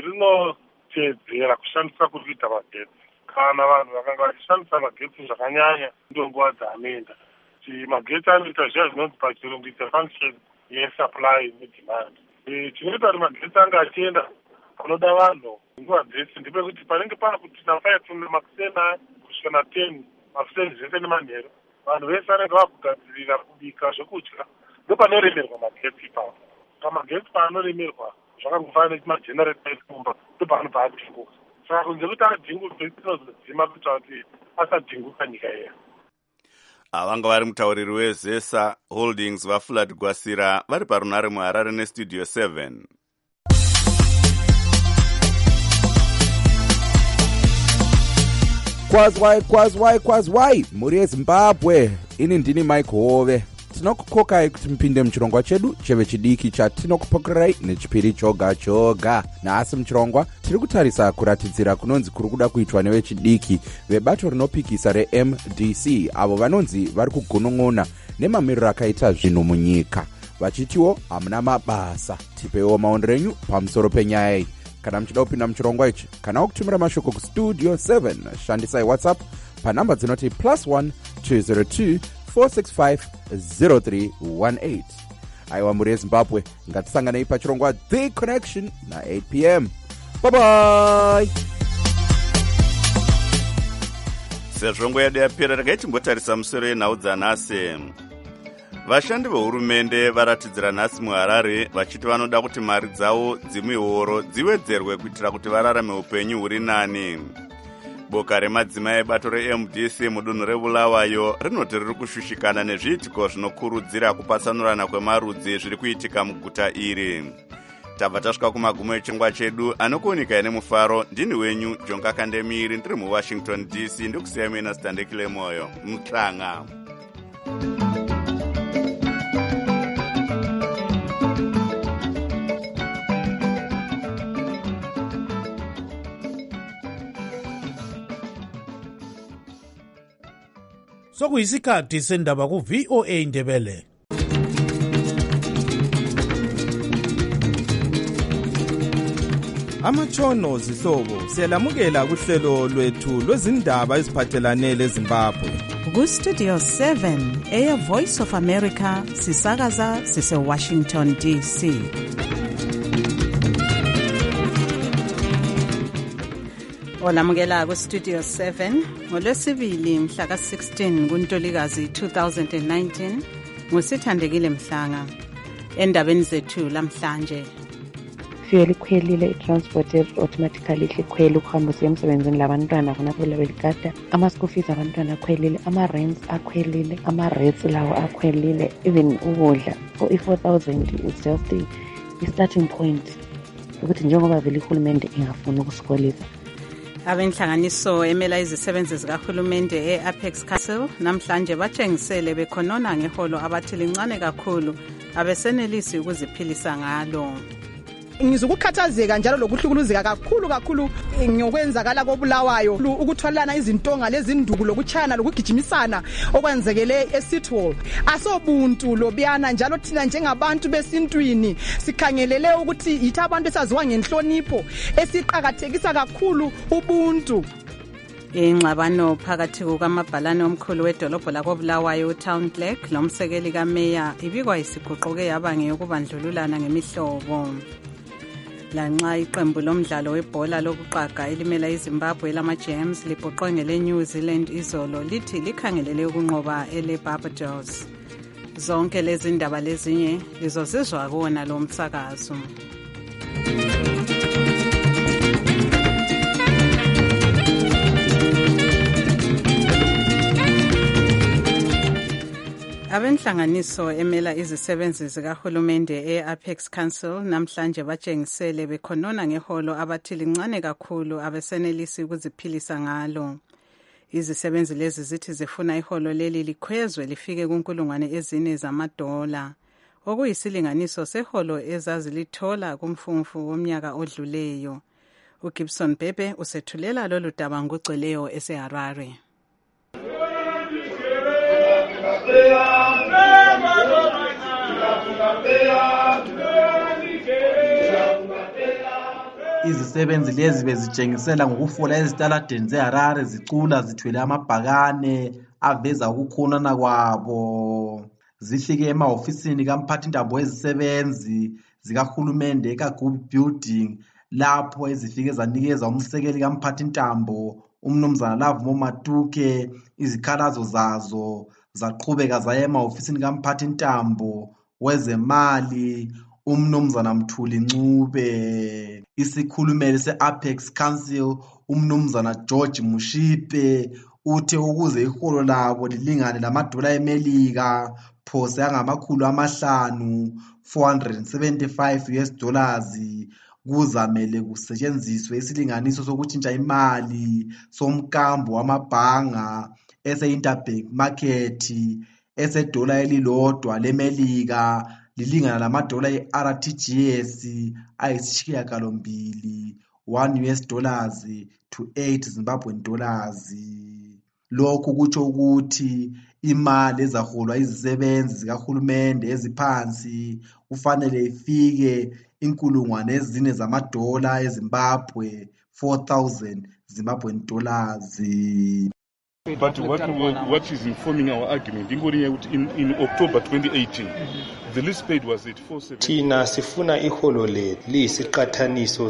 rinotedzera kushandisa kuri kuita magetsi. Kana vanhu vakanga vachishandisa magetsi zvakanyanya ndo nguva dzaanoenda. Magetsi anoita zviya zvinonzi pachirungu ita function yesupply nedemand. Chinoita kuti magetsi anga achienda panoda vanhu nguva dzese ndepekuti panenge pana kuti na5 makusena kusvika na10 makuseni zvese nemanheru vanhu vese vanenge vakugadzirira kubika zvekudya ndopanoremerwa magetsi ipapo. Pamagetsi paanoremerwa zvakangofanana nemajenereta ekumba ndopaanobva adhinguka. Saka kunze kuti adhinguka tinozodzima kuita kuti asadhinguka nyika yedu. Vanga vari mutauriri weZesa Holdings vaFulad Gwasira vari parunare muHarare neStudio 7. Kwazwai muri yeZimbabwe, ini ndini Mike Hove. Tinokukokai kuti mpinde muchirongwa chedu cheve chidiki chatinokupokerai nechipiri choga. Naasi muchirongwa tiri kutarisa kuratidzira kunonzi kuri kuda kuitwa nevechidiki vebato rinopikisa reMDC avo vanonzi vari kugunun'una nemamiriro akaita zvinhu munyika vachitiwo hamuna mabasa. Tipewo maonero enyu pamusoro penyaya iyi. Kana muchida kupinda muchirongwa ichi kana kutumira mashoko kustudio 7 shandisai WhatsApp panhamba dzinoti +1 202 465 aiwa muri yeZimbabwe, ngatisanganei pachirongwa The Connection na 8 p.m. Bye bye. Sezvo nguva yedu yapera regai timbotarisa musoro yenhau dzanhasi. Vashandi vehurumende varatidzira nhasi muHarare vachiti vanoda kuti mari dzavo dzimihoro dziwedzerwe kuitira kuti vararame upenyu huri nani. Boka remadzimai ebato reMDC mudunhu reBulawayo rinoti riri kushushikana nezviitiko zvinokurudzira kupatsanurana kwemarudzi zviri kuitika muguta iri. tabva tasvika kumagumo echingwa chedu anokuonekai nemufaro. Ndini wenyu Jonga Kandemiri, ndiri muWashington DC, ndikusiyai muina Standekile Moyo Mutlanga. Sokuyisikhathi sendaba ku-VOA Ndebele. Amatshono zihlobo siyalamukela kuhlelo lwethu lwezindaba eziphathelane leZimbabwe. Ku-Studio 7 Air Voice of America sisakaza sise-Washington DC. Olamukela ku-Studio 7 ngolwesibili mhla ka-16 kuNtulikazi 2019 ngusithandekile Mhlanga. Endabeni zethu lamhlanje, fuel ikhwelile, i-transport automatically ikhwele ukuhambisa emsebenzini labantwana khonapho beligada, ama-school fees abantwana akhwelile, ama-rents akhwelile, ama-rates lawo akhwelile, even ukudla. So i-4,000 is just i-starting point ukuthi njengoba vele ihulumende ingafuni ukusikolisa. Abenhlanganiso emela izisebenzi zikahulumende e-Apex Council namhlanje batshengisele bekhonona ngeholo abathi lincane kakhulu abesenelisi ukuziphilisa ngalo. Ngizukukhathazeka njalo lokuhlukuluzeka kakhulu ngokwenzakala koBulawayo, ukuthwalana izintonga lezinduku lokuchayana lokugijimisana okwenzekele eSitwall. Asobuntu lobiyana njalo thina njengabantu besintwini sikhangelele ukuthi yithi abantu esaziwa ngenhlonipho esiqhakathekisa kakhulu ubuntu. Ingxabano phakathi kukamabhalane omkhulu wedolobho lakoBulawayo uTown Clerk lomsekeli kaMeya ibikwa isiguquke yaba ngeyokubandlululana ngemihlobo. Lanxa iqembu lomdlalo webhola lokuqaga elimela iZimbabwe lama-Gems libhoqwe ngele-New Zealand izolo lithi likhangelele ukunqoba ele-Barbados. Zonke lezi ndaba lezinye lizozizwa kuwona lo msakazo. Abenhlanganiso emela izisebenzi zikahulumende e-Apex Council namhlanje batshengisele bekhonona ngeholo abathi lincane kakhulu abesenelisi ukuziphilisa ngalo. Izisebenzi lezi zithi zifuna iholo leli likhwezwe lifike ku$4,000 zamadola, okuyisilinganiso seholo ezazilithola kumfumfu womnyaka odluleyo. uGibson Bebe usethulela lolu daba ngugcweleyo eseHarare. Izisebenzi lezi bezitshengisela ngokufola ezitaladeni zeHarare zicula zithwele amabhakane aveza ukukhonana kwabo. Zihlike emahofisini kamphathintambo wezisebenzi zikahulumende eKagubi Building lapho ezifike zanikeza umsekeli kamphathintambo umnumzana Lavumo Matuke izikhalazo zazo, zaqhubeka zaya emahofisini kamphathintambo wezemali umnumzana Mthuli Ncube. Isikhulumeli se-Apex Council umnumzana George Mushipe uthe ukuze iholo labo lilingane lamadola eMelika phose angama-500 $475 kuzamele kusetshenziswe isilinganiso sokutshintsha imali somkambo wamabhanga ese-interbank market esedola elilodwa leMelika lilingana lamadola e-RTGS ayisishiyagalombili $1 to $8. Lokhu kutsho ukuthi imali ezaholwa izisebenzi zikahulumende eziphansi kufanele ifike $4,000 eZimbabwe, $4,000. But what is informing our argument in October 2018, the least paid was at $470. Thina sifuna iholo le liyisiqathaniso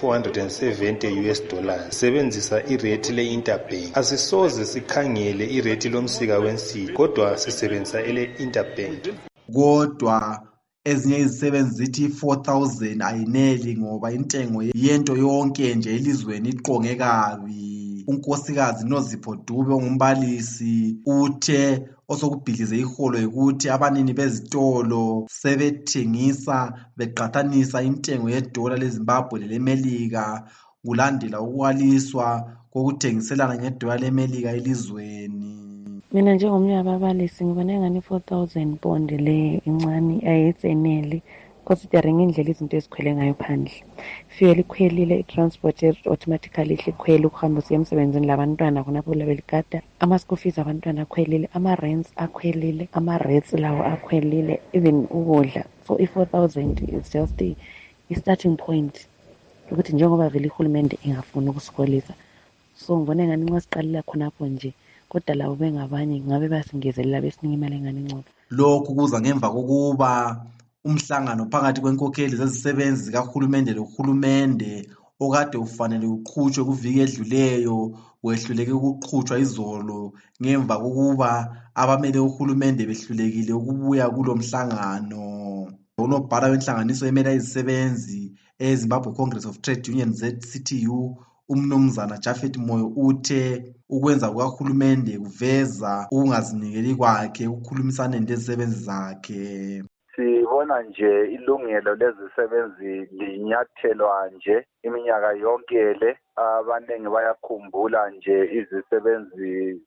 se$470 sebenzisa irate le-interbank. Asisoze sikhangele irate lomsika wensika kodwa sisebenzisa ele-interbank. Kodwa ezinye izisebenzi zithi 4,000 ayineli ngoba intengo yento yonke nje elizweni iqonge kabi. Unkosikazi Nozipho Dube ongumbalisi uthe osokubhidlize iholo ukuthi abanini bezitolo sebethengisa beqathanisa intengo yedola leZimbabwe lelemelika kulandela ukwaliswa kokuthengiselana ngedola lemelika elizweni. Mina njengomnye wababalisi ngibona engani 4,000 bond le incane ayisenele considering indlela izinto ezikhwele ngayo phandle. Fuel ikhwelile, transport automatically ikhwele ukuhamba usiya emsebenzini labantwana khonapho labelikata. Ama-school fees abantwana akhwelile, ama-rents akhwelile, ama-rates lawo akhwelile, even ukudla. So i-4,000 is just i-starting point ukuthi njengoba vele ihulumende ingafuni ukusikolisa. So ngibona engani nxa siqalela khonapho nje kodwa labo bengabanye ngabe basingezelela besinika imali engane ngcono. Lokhu kuza ngemva kokuba umhlangano phakathi kwenkokheli zezisebenzi zikahulumende lohulumende okade ufanele uqhutshwe kuviki edluleyo wehluleke ukuqhutshwa izolo ngemva kokuba abamele uhulumende behlulekile ukubuya kulo mhlangano. Unobhala wenhlanganiso emela izisebenzi eZimbabwe Congress of Trade Unions ZCTU umnumzana Jafet Moyo uthe ukwenza kukahulumende kuveza ukungazinikeli kwakhe ukukhulumisana nezisebenzi zakhe. Sibona nje ilungelo lezisebenzi linyathelwa nje iminyaka yonke le. Abaningi bayakhumbula nje izisebenzi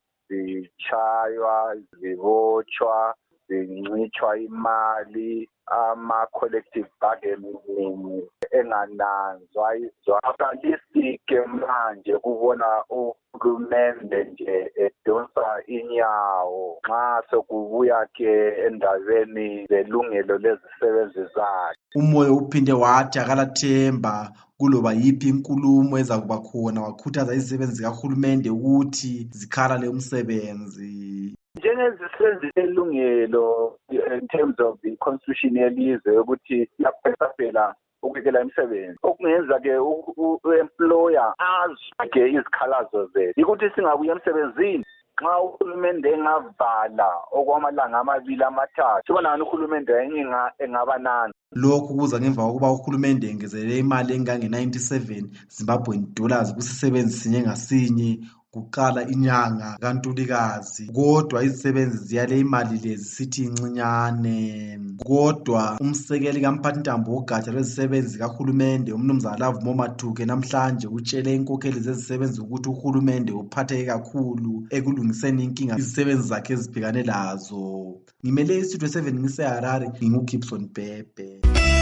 zichaywa, zibotshwa, zincitshwa imali, ama-collective bargaining engananzwa izwakalisike manje kubona uhulumende nje edonsa inyawo nxa sokubuya-ke endabeni zelungelo lezisebenzi zakhe. Umoyo uphinde wathi akalathemba kuloba yiphi inkulumo eza kuba khona wakhuthaza izisebenzi zikahulumende ukuthi zikhalale umsebenzi. Njengezisebenzi elungelo in terms of the constitution yelizwe ukuthi yaphela ukubekela imisebenzi okungenza-ke u-employer azwe-ke izikhalazo zethu ukuthi singabuya emsebenzini nxa uhulumende engavala okwamalanga amabili amathathu sibona ngani uhulumende engaba nani. Lokhu kuza ngemva kokuba uhulumende engezelele imali engange-97 Zimbabwean dollars kusisebenzi sinye ngasinye kuqala inyanga kaNtulikazi. Kodwa izisebenzi ziyale imali lezi sithi incinyane. Kodwa umsekeli kamphathintambo wogatsha lwezisebenzi zikahulumende umnumzana Love Momathuke namhlanje utshele inkokheli zezisebenzi ukuthi uhulumende uphatheke kakhulu ekulungiseni inkinga izisebenzi zakhe ezibhekane lazo. Ngimele istudio 7 ngiseHarare nginguGibson Bhebhe.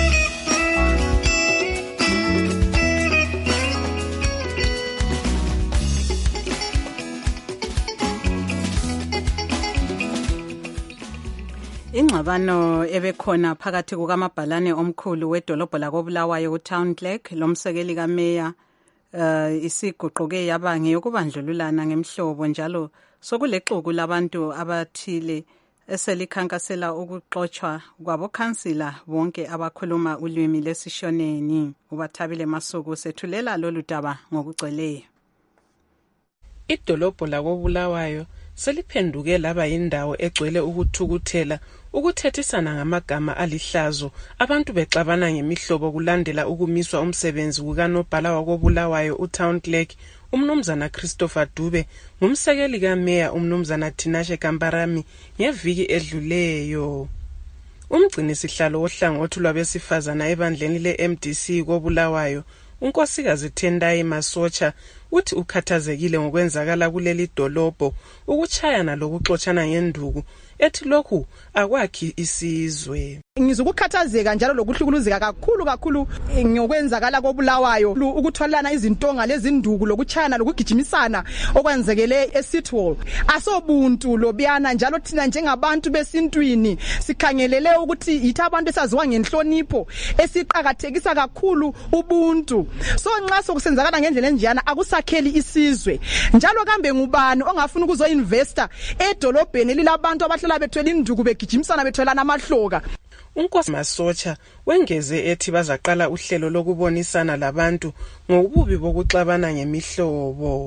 Ingxabano ebekhona phakathi kukamabhalane omkhulu wedolobho lakoBulawayo uTown Clerk lomsekeli kameya isiguquke yaba ngeyokubandlululana ngemihlobo njalo sokulexuku labantu abathile eselikhankasela ukuxoxwa kwabokhansila bonke abakhuluma ulwimi lesishoneni. Ubathabile Masuku sethulela lolu daba ngokugcweleyo. Idolobho lakoBulawayo seliphenduke laba yindawo egcwele ukuthukuthela ukuthethisana ngamagama alihlazo abantu bexabana ngemihlobo kulandela ukumiswa umsebenzi kukanobhala wakoBulawayo uTown Clerk umnumzana Christopher Dube ngumsekeli kameya umnumzana Tinashe Kamparami ngeviki edluleyo. Umgcini sihlalo ohlangothi lwabesifazana ebandleni le-MDC koBulawayo unkosikazi Tendai Masocha uthi ukhathazekile ngokwenzakala kuleli dolobho ukuchayana lokuxoxana ngenduku ethi lokhu akwakhi isizwe. Ngizukukhathazeka njalo lokuhlukuluzeka kakhulu ngokwenzakala koBulawayo ukuthwalana izintonga lezinduku lokuchayana lokugijimisana okwenzekele eSitwall. Asobuntu lobiyana njalo thina njengabantu besintwini sikhangelele ukuthi yithi abantu esaziwa ngenhlonipho esiqhakathekisa kakhulu ubuntu. So nxa sokusenzakala ngendlela enjeyana akusakheli isizwe. Njalo kambe ngubani ongafuna ukuzoinvesta edolobheni lilabantu abahlala bethwele induku begijimisana bethwelana amahloka. Unkosi Masocha wengeze ethi bazaqala uhlelo lokubonisana labantu ngobubi bokuxabana ngemihlobo.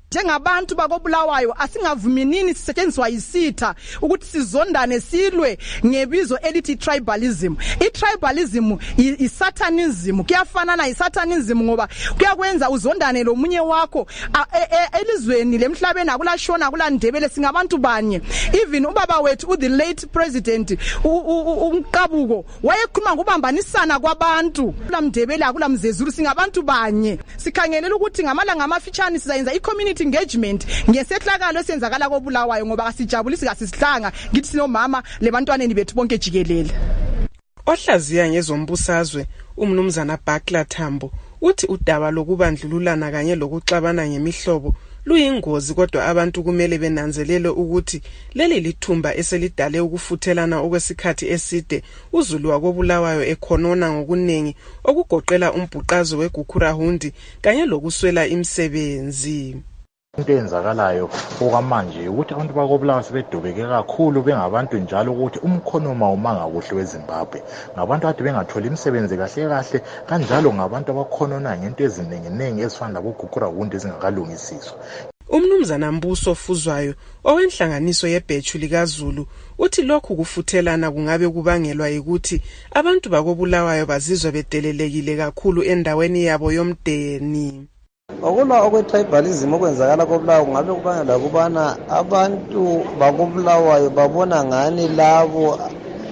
Njengabantu bakobulawayo asingavumi nini sisetshenziswa yisitha ukuthi sizondane silwe ngebizo elithi tribalism. I-tribalism i-satanism, kuyafanana i-satanism ngoba kuyakwenza uzondane lomunye wakho elizweni lemhlabeni akulashona akulandebele singabantu banye. Even ubaba wethu the late president uMqabuko wayekhuluma ngokubambanisana kwabantu. Kulamndebele akulamzezulu singabantu banye. Sikhangelela ukuthi ngamalanga amafitshane sizayenza i-community engagement ngesehlakalo esenzakala kobulawayo ngoba asijabulisi kasisihlanga ngithi sinomama lebantwaneni bethu bonke jikelele. Ohlaziya ngezombusazwe umnumzana Bakla Tambo uthi udaba lokubandlululana kanye lokuxabana ngemihlobo luyingozi kodwa abantu kumele benanzelele ukuthi leli lithumba eselidale ukufuthelana okwesikhathi eside uZulu wakobulawayo ekhonona ngokunengi okugoqela umbhuqazo weGukurahundi kanye lokuswela imisebenzi. Into eyenzakalayo okwamanje ukuthi abantu bakobulawayo sebedubeke kakhulu bengabantu njalo ukuthi umkhonoma umanga kuhle weZimbabwe ngabantu ade bengatholi imisebenzi kahle kanjalo ngabantu abakhonona ngento eziningi ezifana laboGukurahundi ezingakalungisiswa. Umnumzana Mbuso Fuzwayo owenhlanganiso yebhechu likaZulu uthi lokhu kufuthelana kungabe kubangelwa ukuthi abantu bakobulawayo bazizwe bedelelekile kakhulu endaweni yabo yomdeni. Okulwa okwe-tribalism okwenzakala kobulawayo kungabe kubangela ukubana abantu bakobulawayo babona ngani labo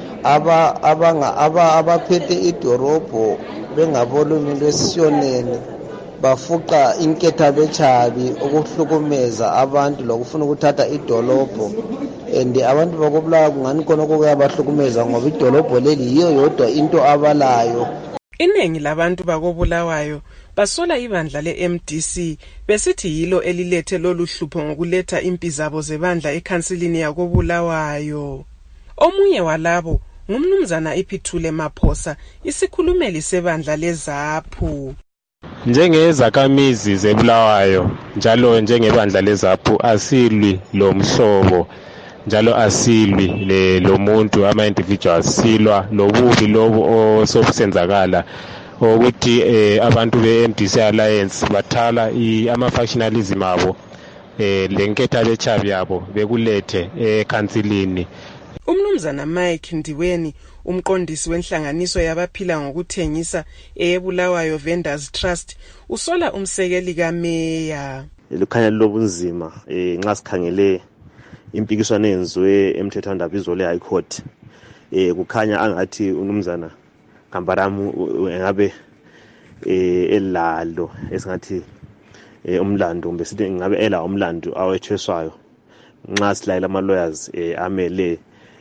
abaphethe idorobho bengabolumi lwesiyoneni bafuqa inketha bechabi ukuhlukumeza abantu lokufuna ukuthatha idolobho and abantu bakobulawayo kungani khona okuyabahlukumeza ngoba idolobho leli yiyo yodwa into abalayo. Iningi labantu bakobulawayo basola ibandla le-MDC besithi yilo elilethe lolu hlupho ngokuletha impi zabo zebandla ekhansilini yakobulawayo. Omunye walabo ngumnumzana iPhithule Maphosa isikhulumeli sebandla leZAPHU. Njengezakhamizi zebulawayo njalo njengebandla leZAPHU asilwi lo mhlobo njalo asilwi lo muntu ama-individuals silwa lobubi lobu osobusenzakala ukuthi abantu be-MDC Alliance bathala ama-factionalism abo lenketha bechabi yabo bekulethe ekhansilini. Umnumzana Mike Ndiweni umqondisi wenhlanganiso yabaphila ngokuthengisa eBulawayo Vendors Trust usola umsekeli kameya. Likhanya lobunzima nxa sikhangele impikiswano enziwe emthethwandaba izolo eHigh Court kukhanya angathi umnumzana Kambaramu engabe elalo esingathi umlando besithi ngabe ela umlando awetheswayo nxa silayela ama lawyers amele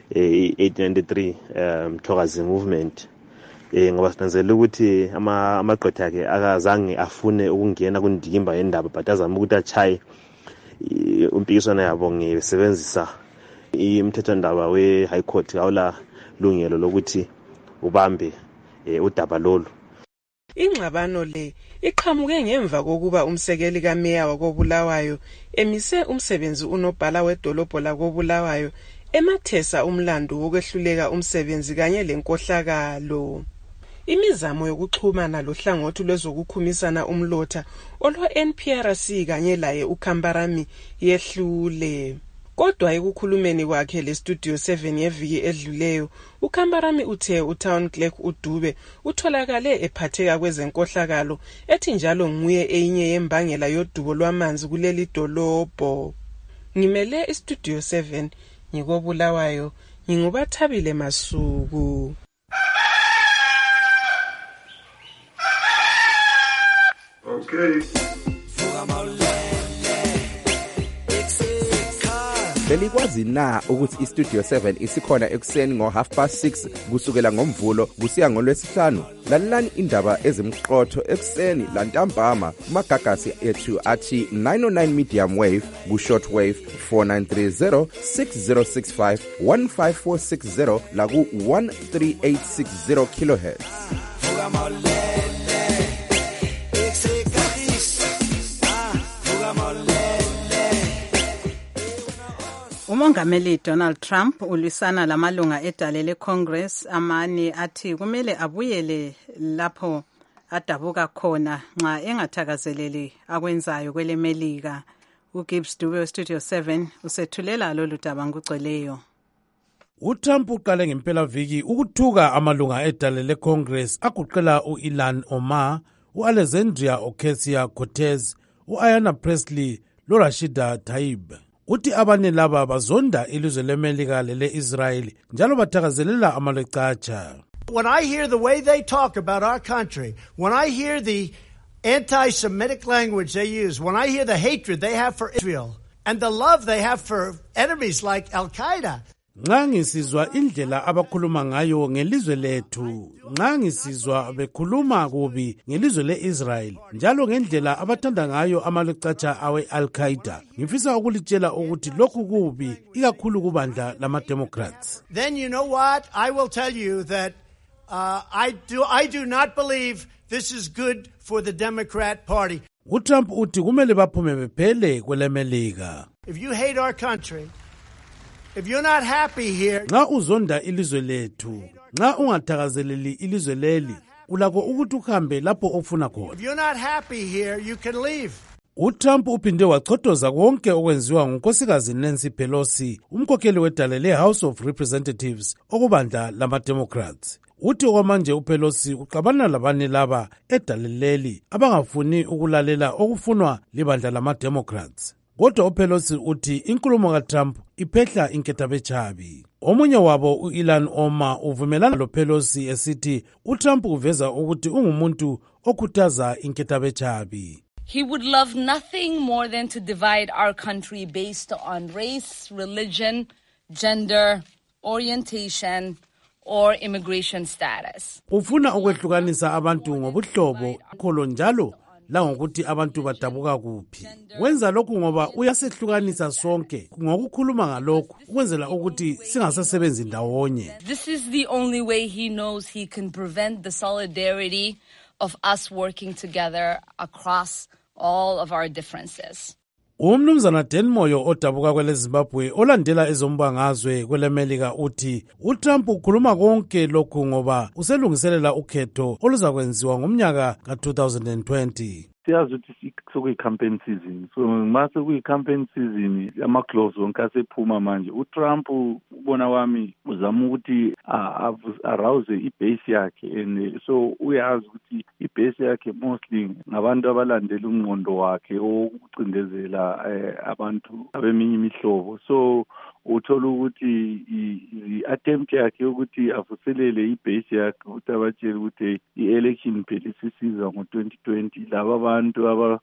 893 Mthokazi movement ngoba sinanzela ukuthi amagqwetha akhe akazange afune ukungena kundikimba yendaba but azama ukuthi achaye umpikiswano yabo ngesebenzisa imthethwandaba we-High Court awula lungelo lokuthi ubambe udaba lolu. Ingxabano le iqhamuke ngemva kokuba umsekeli kameya wakobulawayo emise umsebenzi unobhala wedolobho lakobulawayo emathesa umlando wokwehluleka umsebenzi kanye lenkohlakalo. Imizamo yokuxhumana lohlangothi lwezokukhumisana umlotha olwa-NPRC kanye laye uKambarami yehlule. Kodwa ekukhulumeni kwakhe leStudio 7 yeviki edluleyo, uKambarami uthe uTown Clerk uDube utholakale ephatheka kwezenkohlakalo ethi njalo nguye enye yembangela yodubo lwamanzi kuleli dolobho. Ngimele iStudio 7 ngikobulawayo ngingubathabile Masuku. Okay. Belikwazi na ukuthi iStudio 7 isikhona ekuseni ngo6:30 kusukela ngomvulo kusiya ngolwesihlanu? Lalelani indaba ezimqotho ekuseni lantambama kumagagasi ethu athi 909 medium wave ku-short wave 4930 6065 15460 la ku-13860 kilohertz. Umongameli Donald Trump ulwisana lamalunga edale leCongress amane athi kumele abuyele lapho adabuka khona nxa engathakazeleli akwenzayo kwelemelika. uGibbs Dube weStudio 7 usethulela lolu daba ngugcweleyo. uTrump uqale ngempela viki ukuthuka amalunga edale leCongress aguqela uIlhan Omar, uAlexandria Ocasio-Cortez, uAyanna Pressley loRashida Tlaib. Uthi abanye laba bazonda ilizwe leMelika lele-Israel njalo bathakazelela amalecatsha. When I hear the way they talk about our country, when I hear the anti-Semitic language they use, when I hear the hatred they have for Israel and the love they have for enemies like Al-Qaeda. Nxa ngisizwa indlela abakhuluma ngayo ngelizwe lethu, nxa ngisizwa bekhuluma kubi ngelizwe le-Israel, njalo ngendlela abathanda ngayo amalecatsha awe Al-Qaeda, ngifisa ukulitshela ukuthi lokhu kubi ikakhulu kubandla lama-Democrats. Then you know what? I will tell you that I do not believe this is good for the Democrat Party. uTrump uthi kumele baphume bephele kwelemelika. If you hate our country, if you're not happy here, nxa uzonda ilizwe lethu, nxa ungathakazeleli ilizwe leli, ulakho ukuthi uhambe lapho ofuna khona. if you're not happy here, you can leave. uTrump uphinde wachotoza konke okwenziwa ngunkosikazi Nancy Pelosi, umkhokheli wedale le-House of Representatives okubandla lama-Democrats. Uthi okwamanje uPelosi uxabana labanye laba edale leli abangafuni ukulalela okufunwa libandla lama-Democrats. Kodwa uPelosi uthi inkulumo kaTrump iphehla inkethabechabi. Omunye wabo uIlhan Omar uvumelana loPelosi esithi uTrump uveza ukuthi ungumuntu okhuthaza inkethabechabi. He would love nothing more than to divide our country based on race, religion, gender, orientation, or immigration status. Ufuna ukwehlukanisa abantu ngobuhlobo, kholo njalo la ngokuthi abantu badabuka kuphi. Wenza lokhu ngoba uyasehlukanisa sonke ngokukhuluma ngalokhu ukwenzela ukuthi singasasebenzi ndawonye. This is the only way he knows he can prevent the solidarity of us working together across all of our differences. Umnumzana Dan Moyo odabuka kwele Zimbabwe olandela ezombangazwe kwelemelika uthi uTrump ukhuluma konke lokhu ngoba uselungiselela ukhetho oluzakwenziwa ngomnyaka ka-2020. siyazi ukuthi sokuyi-campaign season, so ma sekuyi-campaign season ama-gloves wonke asephuma manje. uTrump ubona wami uzama ukuthi arouse ibase yakhe, and so uyazi ukuthi ibase yakhe mostly ngabantu abalandela umnqondo wakhe okucindezela abantu abeminye imihlobo. So uthola ukuthi i-attempt yakhe ukuthi avuselele ibase yakhe ukuthi abatshele ukuthi i-election phela isisiza ngo-2020 laba abantu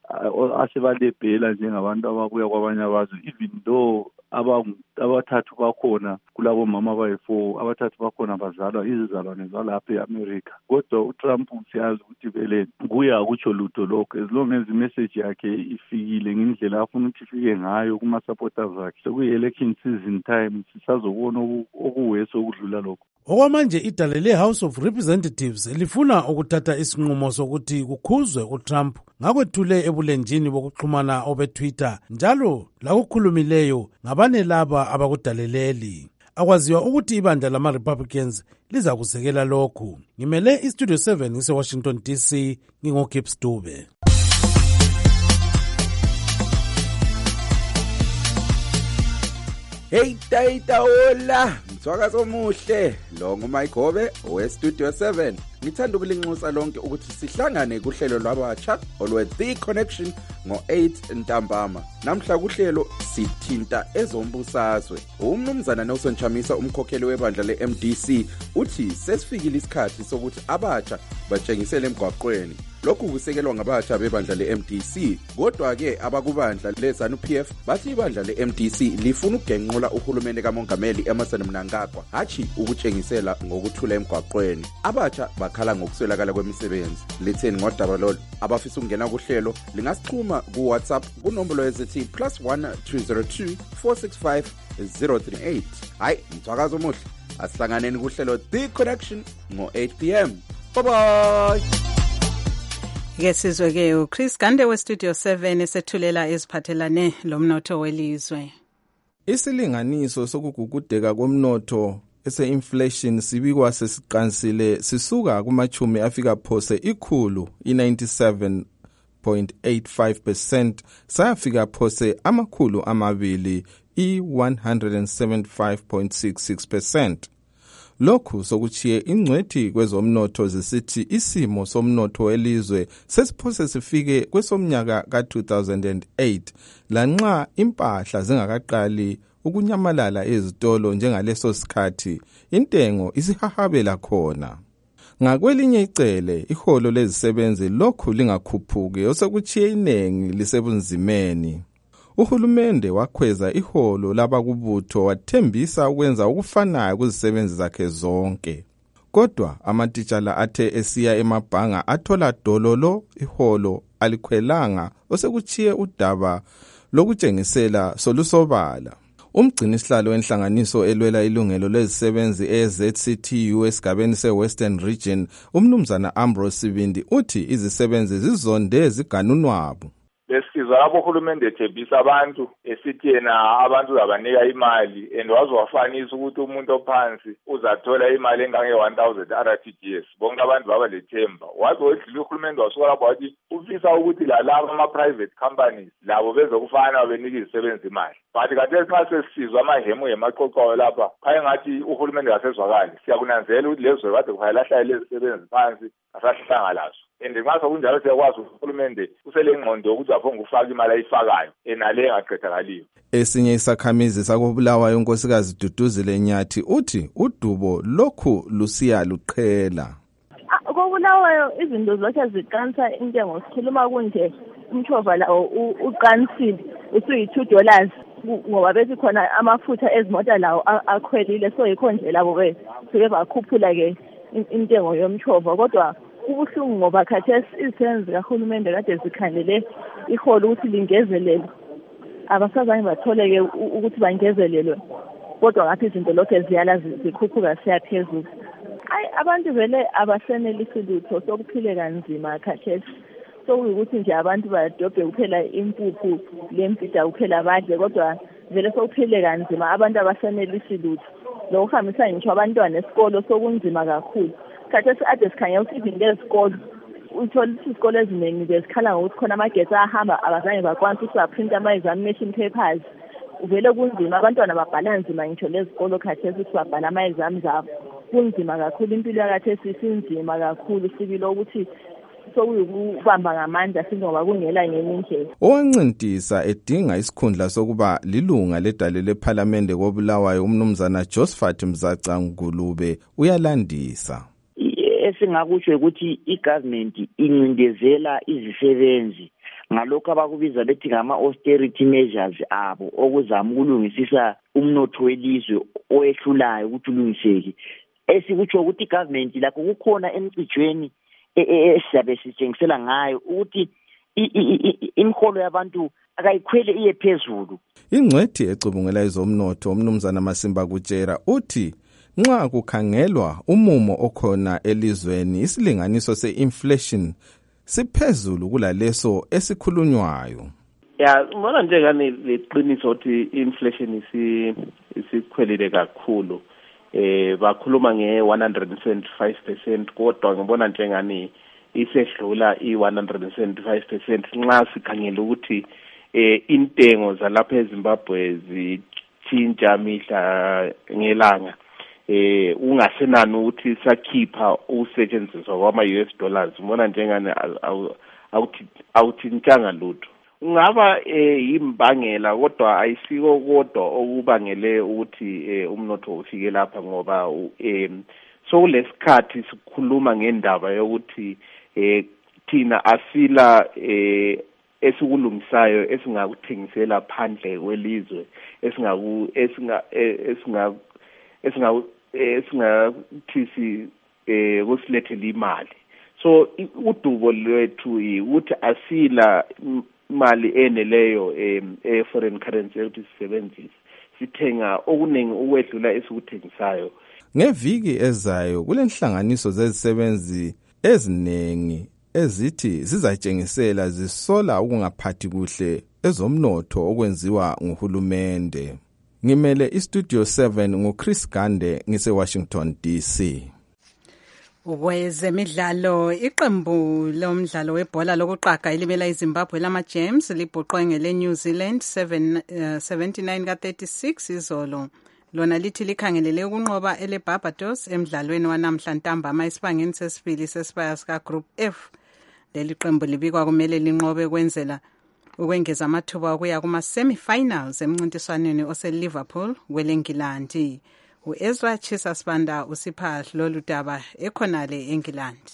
asebalebhela njengabantu ababuya kwabanye abazwe, even though abathathu bakhona kulabo mama abayi-4, abathathu bakhona bazalwa izizalwane zalapha e-America. Kodwa uTrump siyazi ukuthi vele kuya akutsho lutho lokho, as long as imessage yakhe ifikile ngendlela afuna ukuthi ifike ngayo kuma-supporters akhe. Sekuyi-election season time, sisazobona okuweso okudlula lokho. Okwamanje idale le-House of Representatives lifuna ukuthatha isinqumo sokuthi kukhuzwe uTrump ngakwethule ebulenjini bokuxhumana obeTwitter njalo lakukhulumileyo ngabane laba abakudaleleli. Akwaziwa ukuthi ibandla lama-Republicans liza kusekela lokhu. Ngimele iStudio 7 ngise-Washington DC, ngingoGibbs Dube. Hey tayita hola, mthwakazi omuhle, lo nguMike Hobe weStudio 7. Ngithanda ukulinxusa lonke ukuthi sihlangane kuhlelo lwabatsha olwe-The Connection ngo-8 ntambama. Namhla kuhlelo sithinta ezombusazwe. Umnumzana Nelson Chamisa, umkhokheli webandla le-MDC, uthi sesifikile isikhathi sokuthi abatsha batshengisele emgwaqweni. Lokhu kusekelwa ngabatsha bebandla le-MDC, kodwa-ke abakubandla le-ZANU-PF bathi ibandla le-MDC lifuna ukugenqula uhulumeni kamongameli Emmerson Mnangagwa, hatshi ukutshengisela ngokuthula emgwaqweni. Abatsha bakhala ngokuswelakala kwemisebenzi. Litheni ngodaba lolu? Abafisa ukungena kuhlelo lingasixhuma ku-WhatsApp kunombolo ezithi +1 202 465 038. Hayi, mthwakazi omuhle, asihlanganeni kuhlelo The Connection ngo-8 p.m. Bye-bye. Ke sizwe-ke uChris Gande weStudio 7 esethulela eziphathelane lomnotho welizwe. Isilinganiso sokugugudeka komnotho ese-inflation sibikwa sesiqansile sisuka kumachumi afika phose ikhulu i-97 5.85% sayafika phose amakhulu amabili i-175.66%. Lokhu sokuchiye ingcwethi kwezomnotho zisithi isimo somnotho welizwe sesiphose sifike kwesomnyaka ka-2008 lanxa impahla zingakaqali ukunyamalala ezitolo njengaleso sikhathi intengo isihahabela khona. Ngakwelinye icele iholo lezisebenzi lokhu lingakhuphuki osekuchiye inengi lisebunzimeni. Uhulumende wakhweza iholo labakubutho wathembisa ukwenza ukufanayo kuzisebenzi zakhe zonke. Kodwa amatitshala athe esiya emabhanga athola dololo iholo alikhwelanga osekuchiye udaba lokutshengisela solusobala. Umgcinisihlalo wenhlanganiso elwela ilungelo lezisebenzi eZCTU esigabeni se-Western Region, umnumzana Ambrose Sibindi uthi izisebenzi zizonde ziganunwabu. Besizwa lapho uhulumende ethembisa abantu esithi yena abantu uzabanika imali and wazowafanisa ukuthi umuntu ophansi uzathola imali engange-1,000 RTGS. Bonke abantu baba lethemba. Wazodlula uhulumende wasuka lapho wathi ufisa ukuthi lalabo ama-private companies labo bezokufana benika izisebenzi imali. But khathesi nxa sesizwa amahemu emaqoqayo lapha khaye ngathi uhulumende kasezwakali. Siyakunanzela ukuthi lezo kade kuhalahlale lezisebenzi phansi asahlanga lazo. And nxa sokunjalo siyakwazi uhulumende uselengqondo yokuthi aphonge ukufaka imali ayifakayo enale engaqedakaliyo. Esinye isakhamizi sakobulawayo unkosikazi Duduzile Nyathi uthi udubo lokhu lusiya luqhela. Kobulawayo izinto zonke ziqansa intengo sikhuluma kunje umtshova lawo uqansile usuyi$2 ngoba bethi khona amafutha ezimota lawo akhwelile so yikho nje labo ke bakhuphula ke intengo yomtshova. Kodwa ubuhlungu ngoba khathesi izisebenzi kahulumende kade zikhandele iholo ukuthi lingezelelwe abasazange batholeke ukuthi bangezelelwe kodwa ngapha izinto lokho ziyala zikhuphuka siyaphezulu. Abantu vele abasenelisi lutho sokuphile kanzima khathesi sokuyukuthi nje abantu badobhe kuphela impuphu lempida kuphela badle kodwa vele sokuphile kanzima abantu abasenelisi lutho lokuhambisa ngisho abantwana esikolo sokunzima kakhulu. Khathesi ade sikhanya ukuthi ngezikolo uthola ukuthi izikolo eziningi bezikhala ngokuthi khona amagetsi ahamba abazange bakwanisa ukuthi baprint ama-examination papers. Uvele kunzima abantwana babhala nzima ngisho lezikolo khathesi ukuthi babhala ama-exams abo kunzima kakhulu. Impilo yakhathesi isinzima kakhulu sibilo ukuthi sokuyukubamba ngamandla singoba kungela ngenye indlela. Owancintisa edinga isikhundla sokuba lilunga ledale lephalamende kobulawayo umnumzana Josephat Mzaca Ngulube uyalandisa. Esingakusho ukuthi igovernment incindezela izisebenzi ngalokho abakubiza bethi ngama-austerity measures abo okuzama ukulungisisa umnotho welizwe owehlulayo ukuthi ulungiseke. Esikutsho ukuthi igovernment lakho kukhona emcijweni esizabe sitshengisela ngayo ukuthi imiholo yabantu akayikhwele iye phezulu. Ingcwethi ecubungela ezomnotho umnumzana Masimba Kutshera uthi nxa kukhangelwa umumo okhona elizweni isilinganiso se-inflation siphezulu kulaleso esikhulunywayo. Ya mbona njengani leqiniso ukuthi inflation isikhwelile kakhulu. Bakhuluma nge-175% kodwa ngibona njengani isedlula i-175% nxa sikhangela ukuthi intengo zalapha eZimbabwe zitshintsha mihla ngelanga. Ungasenani ukuthi sakhipha usetshenziswa kwama-US dollars ngibona njengani awuthintshanga lutho. Ungaba yimbangela kodwa ayisiko kodwa okubangele ukuthi umnotho ufike lapha ngoba sokulesikhathi sikhuluma ngendaba yokuthi thina asila esikulungisayo esingakuthengisela phandle kwelizwe esingakuthisi kusilethela imali. So udubo lwethu ukuthi asila imali eneleyo foreign currency ukuthi sisebenzise sithenga okuningi ukwedlula esikuthengisayo. Ngeviki ezayo kulenhlanganiso zezisebenzi eziningi ezithi zizatshengisela zisola ukungaphathi kuhle ezomnotho okwenziwa nguhulumende. Ngimele istudio 7 nguChris Gande ngise Washington DC. Kwezemidlalo, iqembu lomdlalo webhola lokuqaga elimela iZimbabwe lama-Gems libhuqwe ngele-New Zealand 79 ka-36 izolo. Lona lithi likhangelele ukunqoba ele-Barbados emdlalweni wanamhla ntambama esibangeni sesibili sesibaya sika-Group F. Leli qembu libikwa kumele linqobe ukwengeza amathuba okuya kuma-semi-finals emncintiswaneni ose-Liverpool kwelengilandi. U-Ezra Chisa Sibanda usipha lolu daba ekhonale eNgilandi.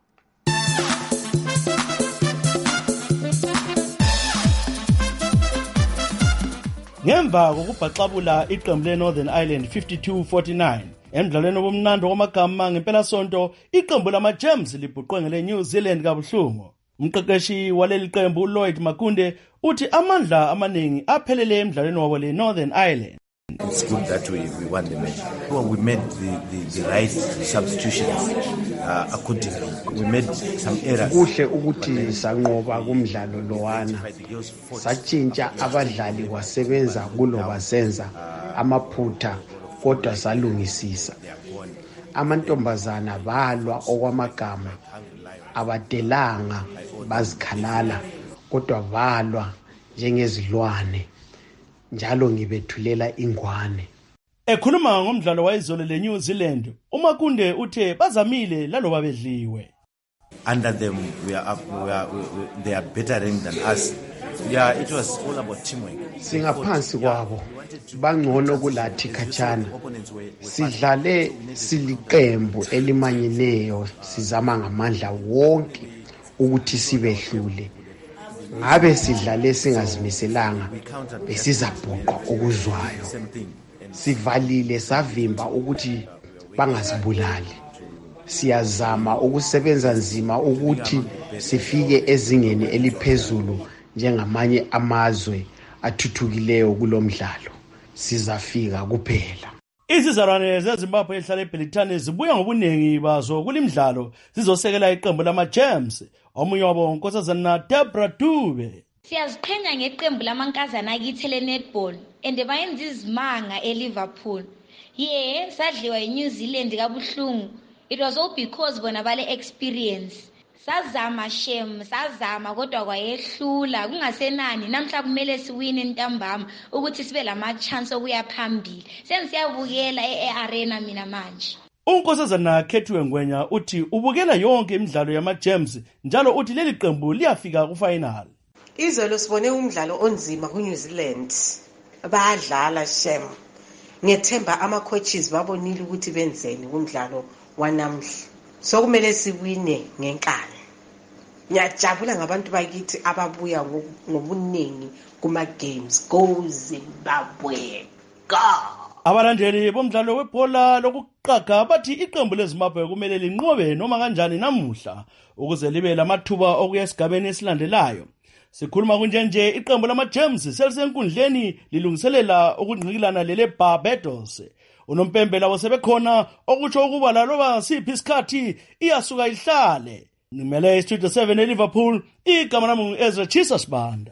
Ngemva kokubhaxabula iqembu le-Northern Ireland 52-49 emdlalweni womnando wamagama ngempela sonto, iqembu lama-Gems libhuqwe ngele-New Zealand kabuhlungu. Umqeqeshi waleli qembu uLloyd Makunde uthi amandla amaningi aphelele emdlalweni wabo le-Northern Ireland. It's good that we won the match. Well, we made the right substitutions accordingly. We made some errors. Kuhle ukuthi sanqoba kumdlalo lowana. Satshintsha abadlali kwasebenza kuloba senza amaphutha kodwa salungisisa. Amantombazana balwa okwamagama abadelanga bazikhalala kodwa balwa njengezilwane. Njalo ngibethulela ingwane. Ekhuluma ngomdlalo wayizolo le-New Zealand, uMakunde uthe bazamile laloba bedliwe. Under them, they are better ranked than us. Yeah, it was all about teamwork. Singaphansi kwabo, bangcono kulathi khatshana. Sidlale siliqembu elimanyeneyo, sizama ngamandla wonke ukuthi sibehlule. Ngabe sidlale singazimiselanga besizabhuqa okuzwayo. Sivalile savimba ukuthi bangasibulali. Siyazama ukusebenza nzima ukuthi sifike ezingeni eliphezulu njengamanye amazwe athuthukileyo kulomdlalo. Sizafika kuphela. Izizalwane zeZimbabwe ehlala eBrithani zibuya ngobunengi bazo kulimdlalo zizosekela iqembu lama-Gems. Omunye wabo Nkosazana Deborah Dube. Siyaziqhenya ngeqembu lamankazana akithi le-netball bayenza izimanga eLiverpool. Sadliwa eNew Zealand kabuhlungu. It was all because bona bale experience. Sazama sazama kodwa kwayehlula kungasenani namhla kumele siwine ntambama ukuthi sibe lama-chance okuya phambili. Sensiyabukela e-arena mina manje. Unkosazana Khethiwe Ngwenya uthi ubukela yonke imidlalo yama-Gems njalo uthi leli qembu liyafika ku-final. Izolo sibone umdlalo onzima ku-New Zealand. Bayadlala shem. Ngethemba ama-coaches babonile ukuthi benzeni kumdlalo wanamhla. So kumele siwine ngenkani. Ngiyajabula ngabantu bakithi ababuya ngobuningi kuma-games. Go Zimbabwe! Go! Abalandeli bomdlalo webhola lokuqaga bathi iqembu leZimbabwe kumele linqobe noma kanjani namuhla ukuze libe lamathuba okuya esigabeni esilandelayo. Sikhuluma kunjenje iqembu lama-Gems selisenkundleni lilungiselela ukungqikilana lele-Barbados. Unompembe labo sebekhona okutsho ukuba laloba siphi isikhathi iyasuka ihlale. Ngimele iStudio 7 eLiverpool, igama lami ngu-Ezra Chisa Sibanda.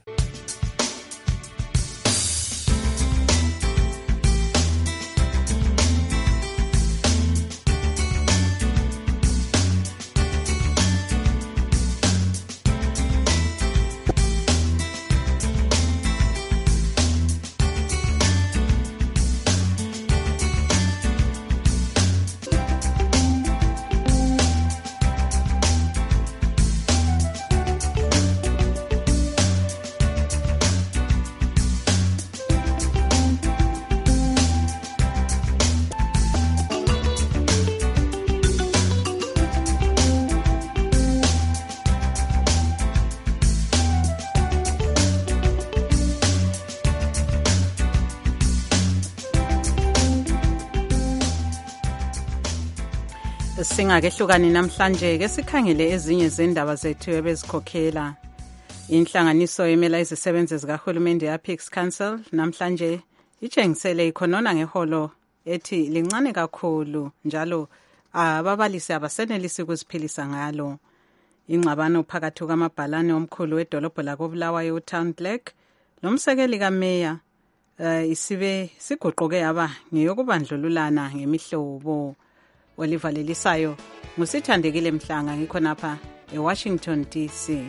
Singakehlukani namhlanje ke sikhangele ezinye zendaba zethu ebezikhokhela. Inhlanganiso emela izisebenzi zikahulumende ye-Apex Council namhlanje itshengisele ikhonona ngeholo ethi lincane kakhulu njalo ababalisi abasenelisi ukuziphilisa ngalo. Ingxabano phakathi kwamabhalane omkhulu wedolobho lakoBulawayo uTown Black lomsekeli kameya isibe siguquke yaba ngeyokubandlululana ngemihlobo. Oliver Lelisayo Ngusithandekile Mhlanga ngikhonapha eWashington DC.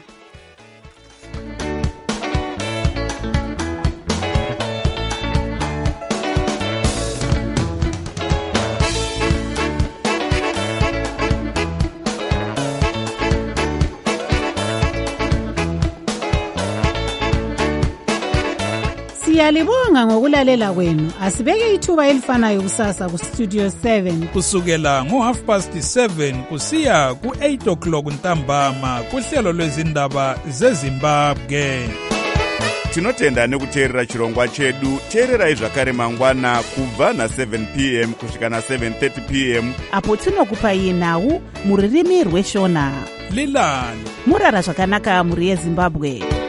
Siyalibonga ngokulalela kwenu. Asibeke ithuba elifanayo kusasa ku Studio 7 kusukela ngo7:30 kusiya ku8 o'clock ntambama kuhlelo lwezindaba zeZimbabwe. Tinotenda nekuteerera chirongwa chedu. Teererai zvakare mangwana kubva na7 p.m. kusvika na7:30 p.m. apo tinokupai nhau muririmi rweshona. Lilani murara zvakanaka muri yeZimbabwe.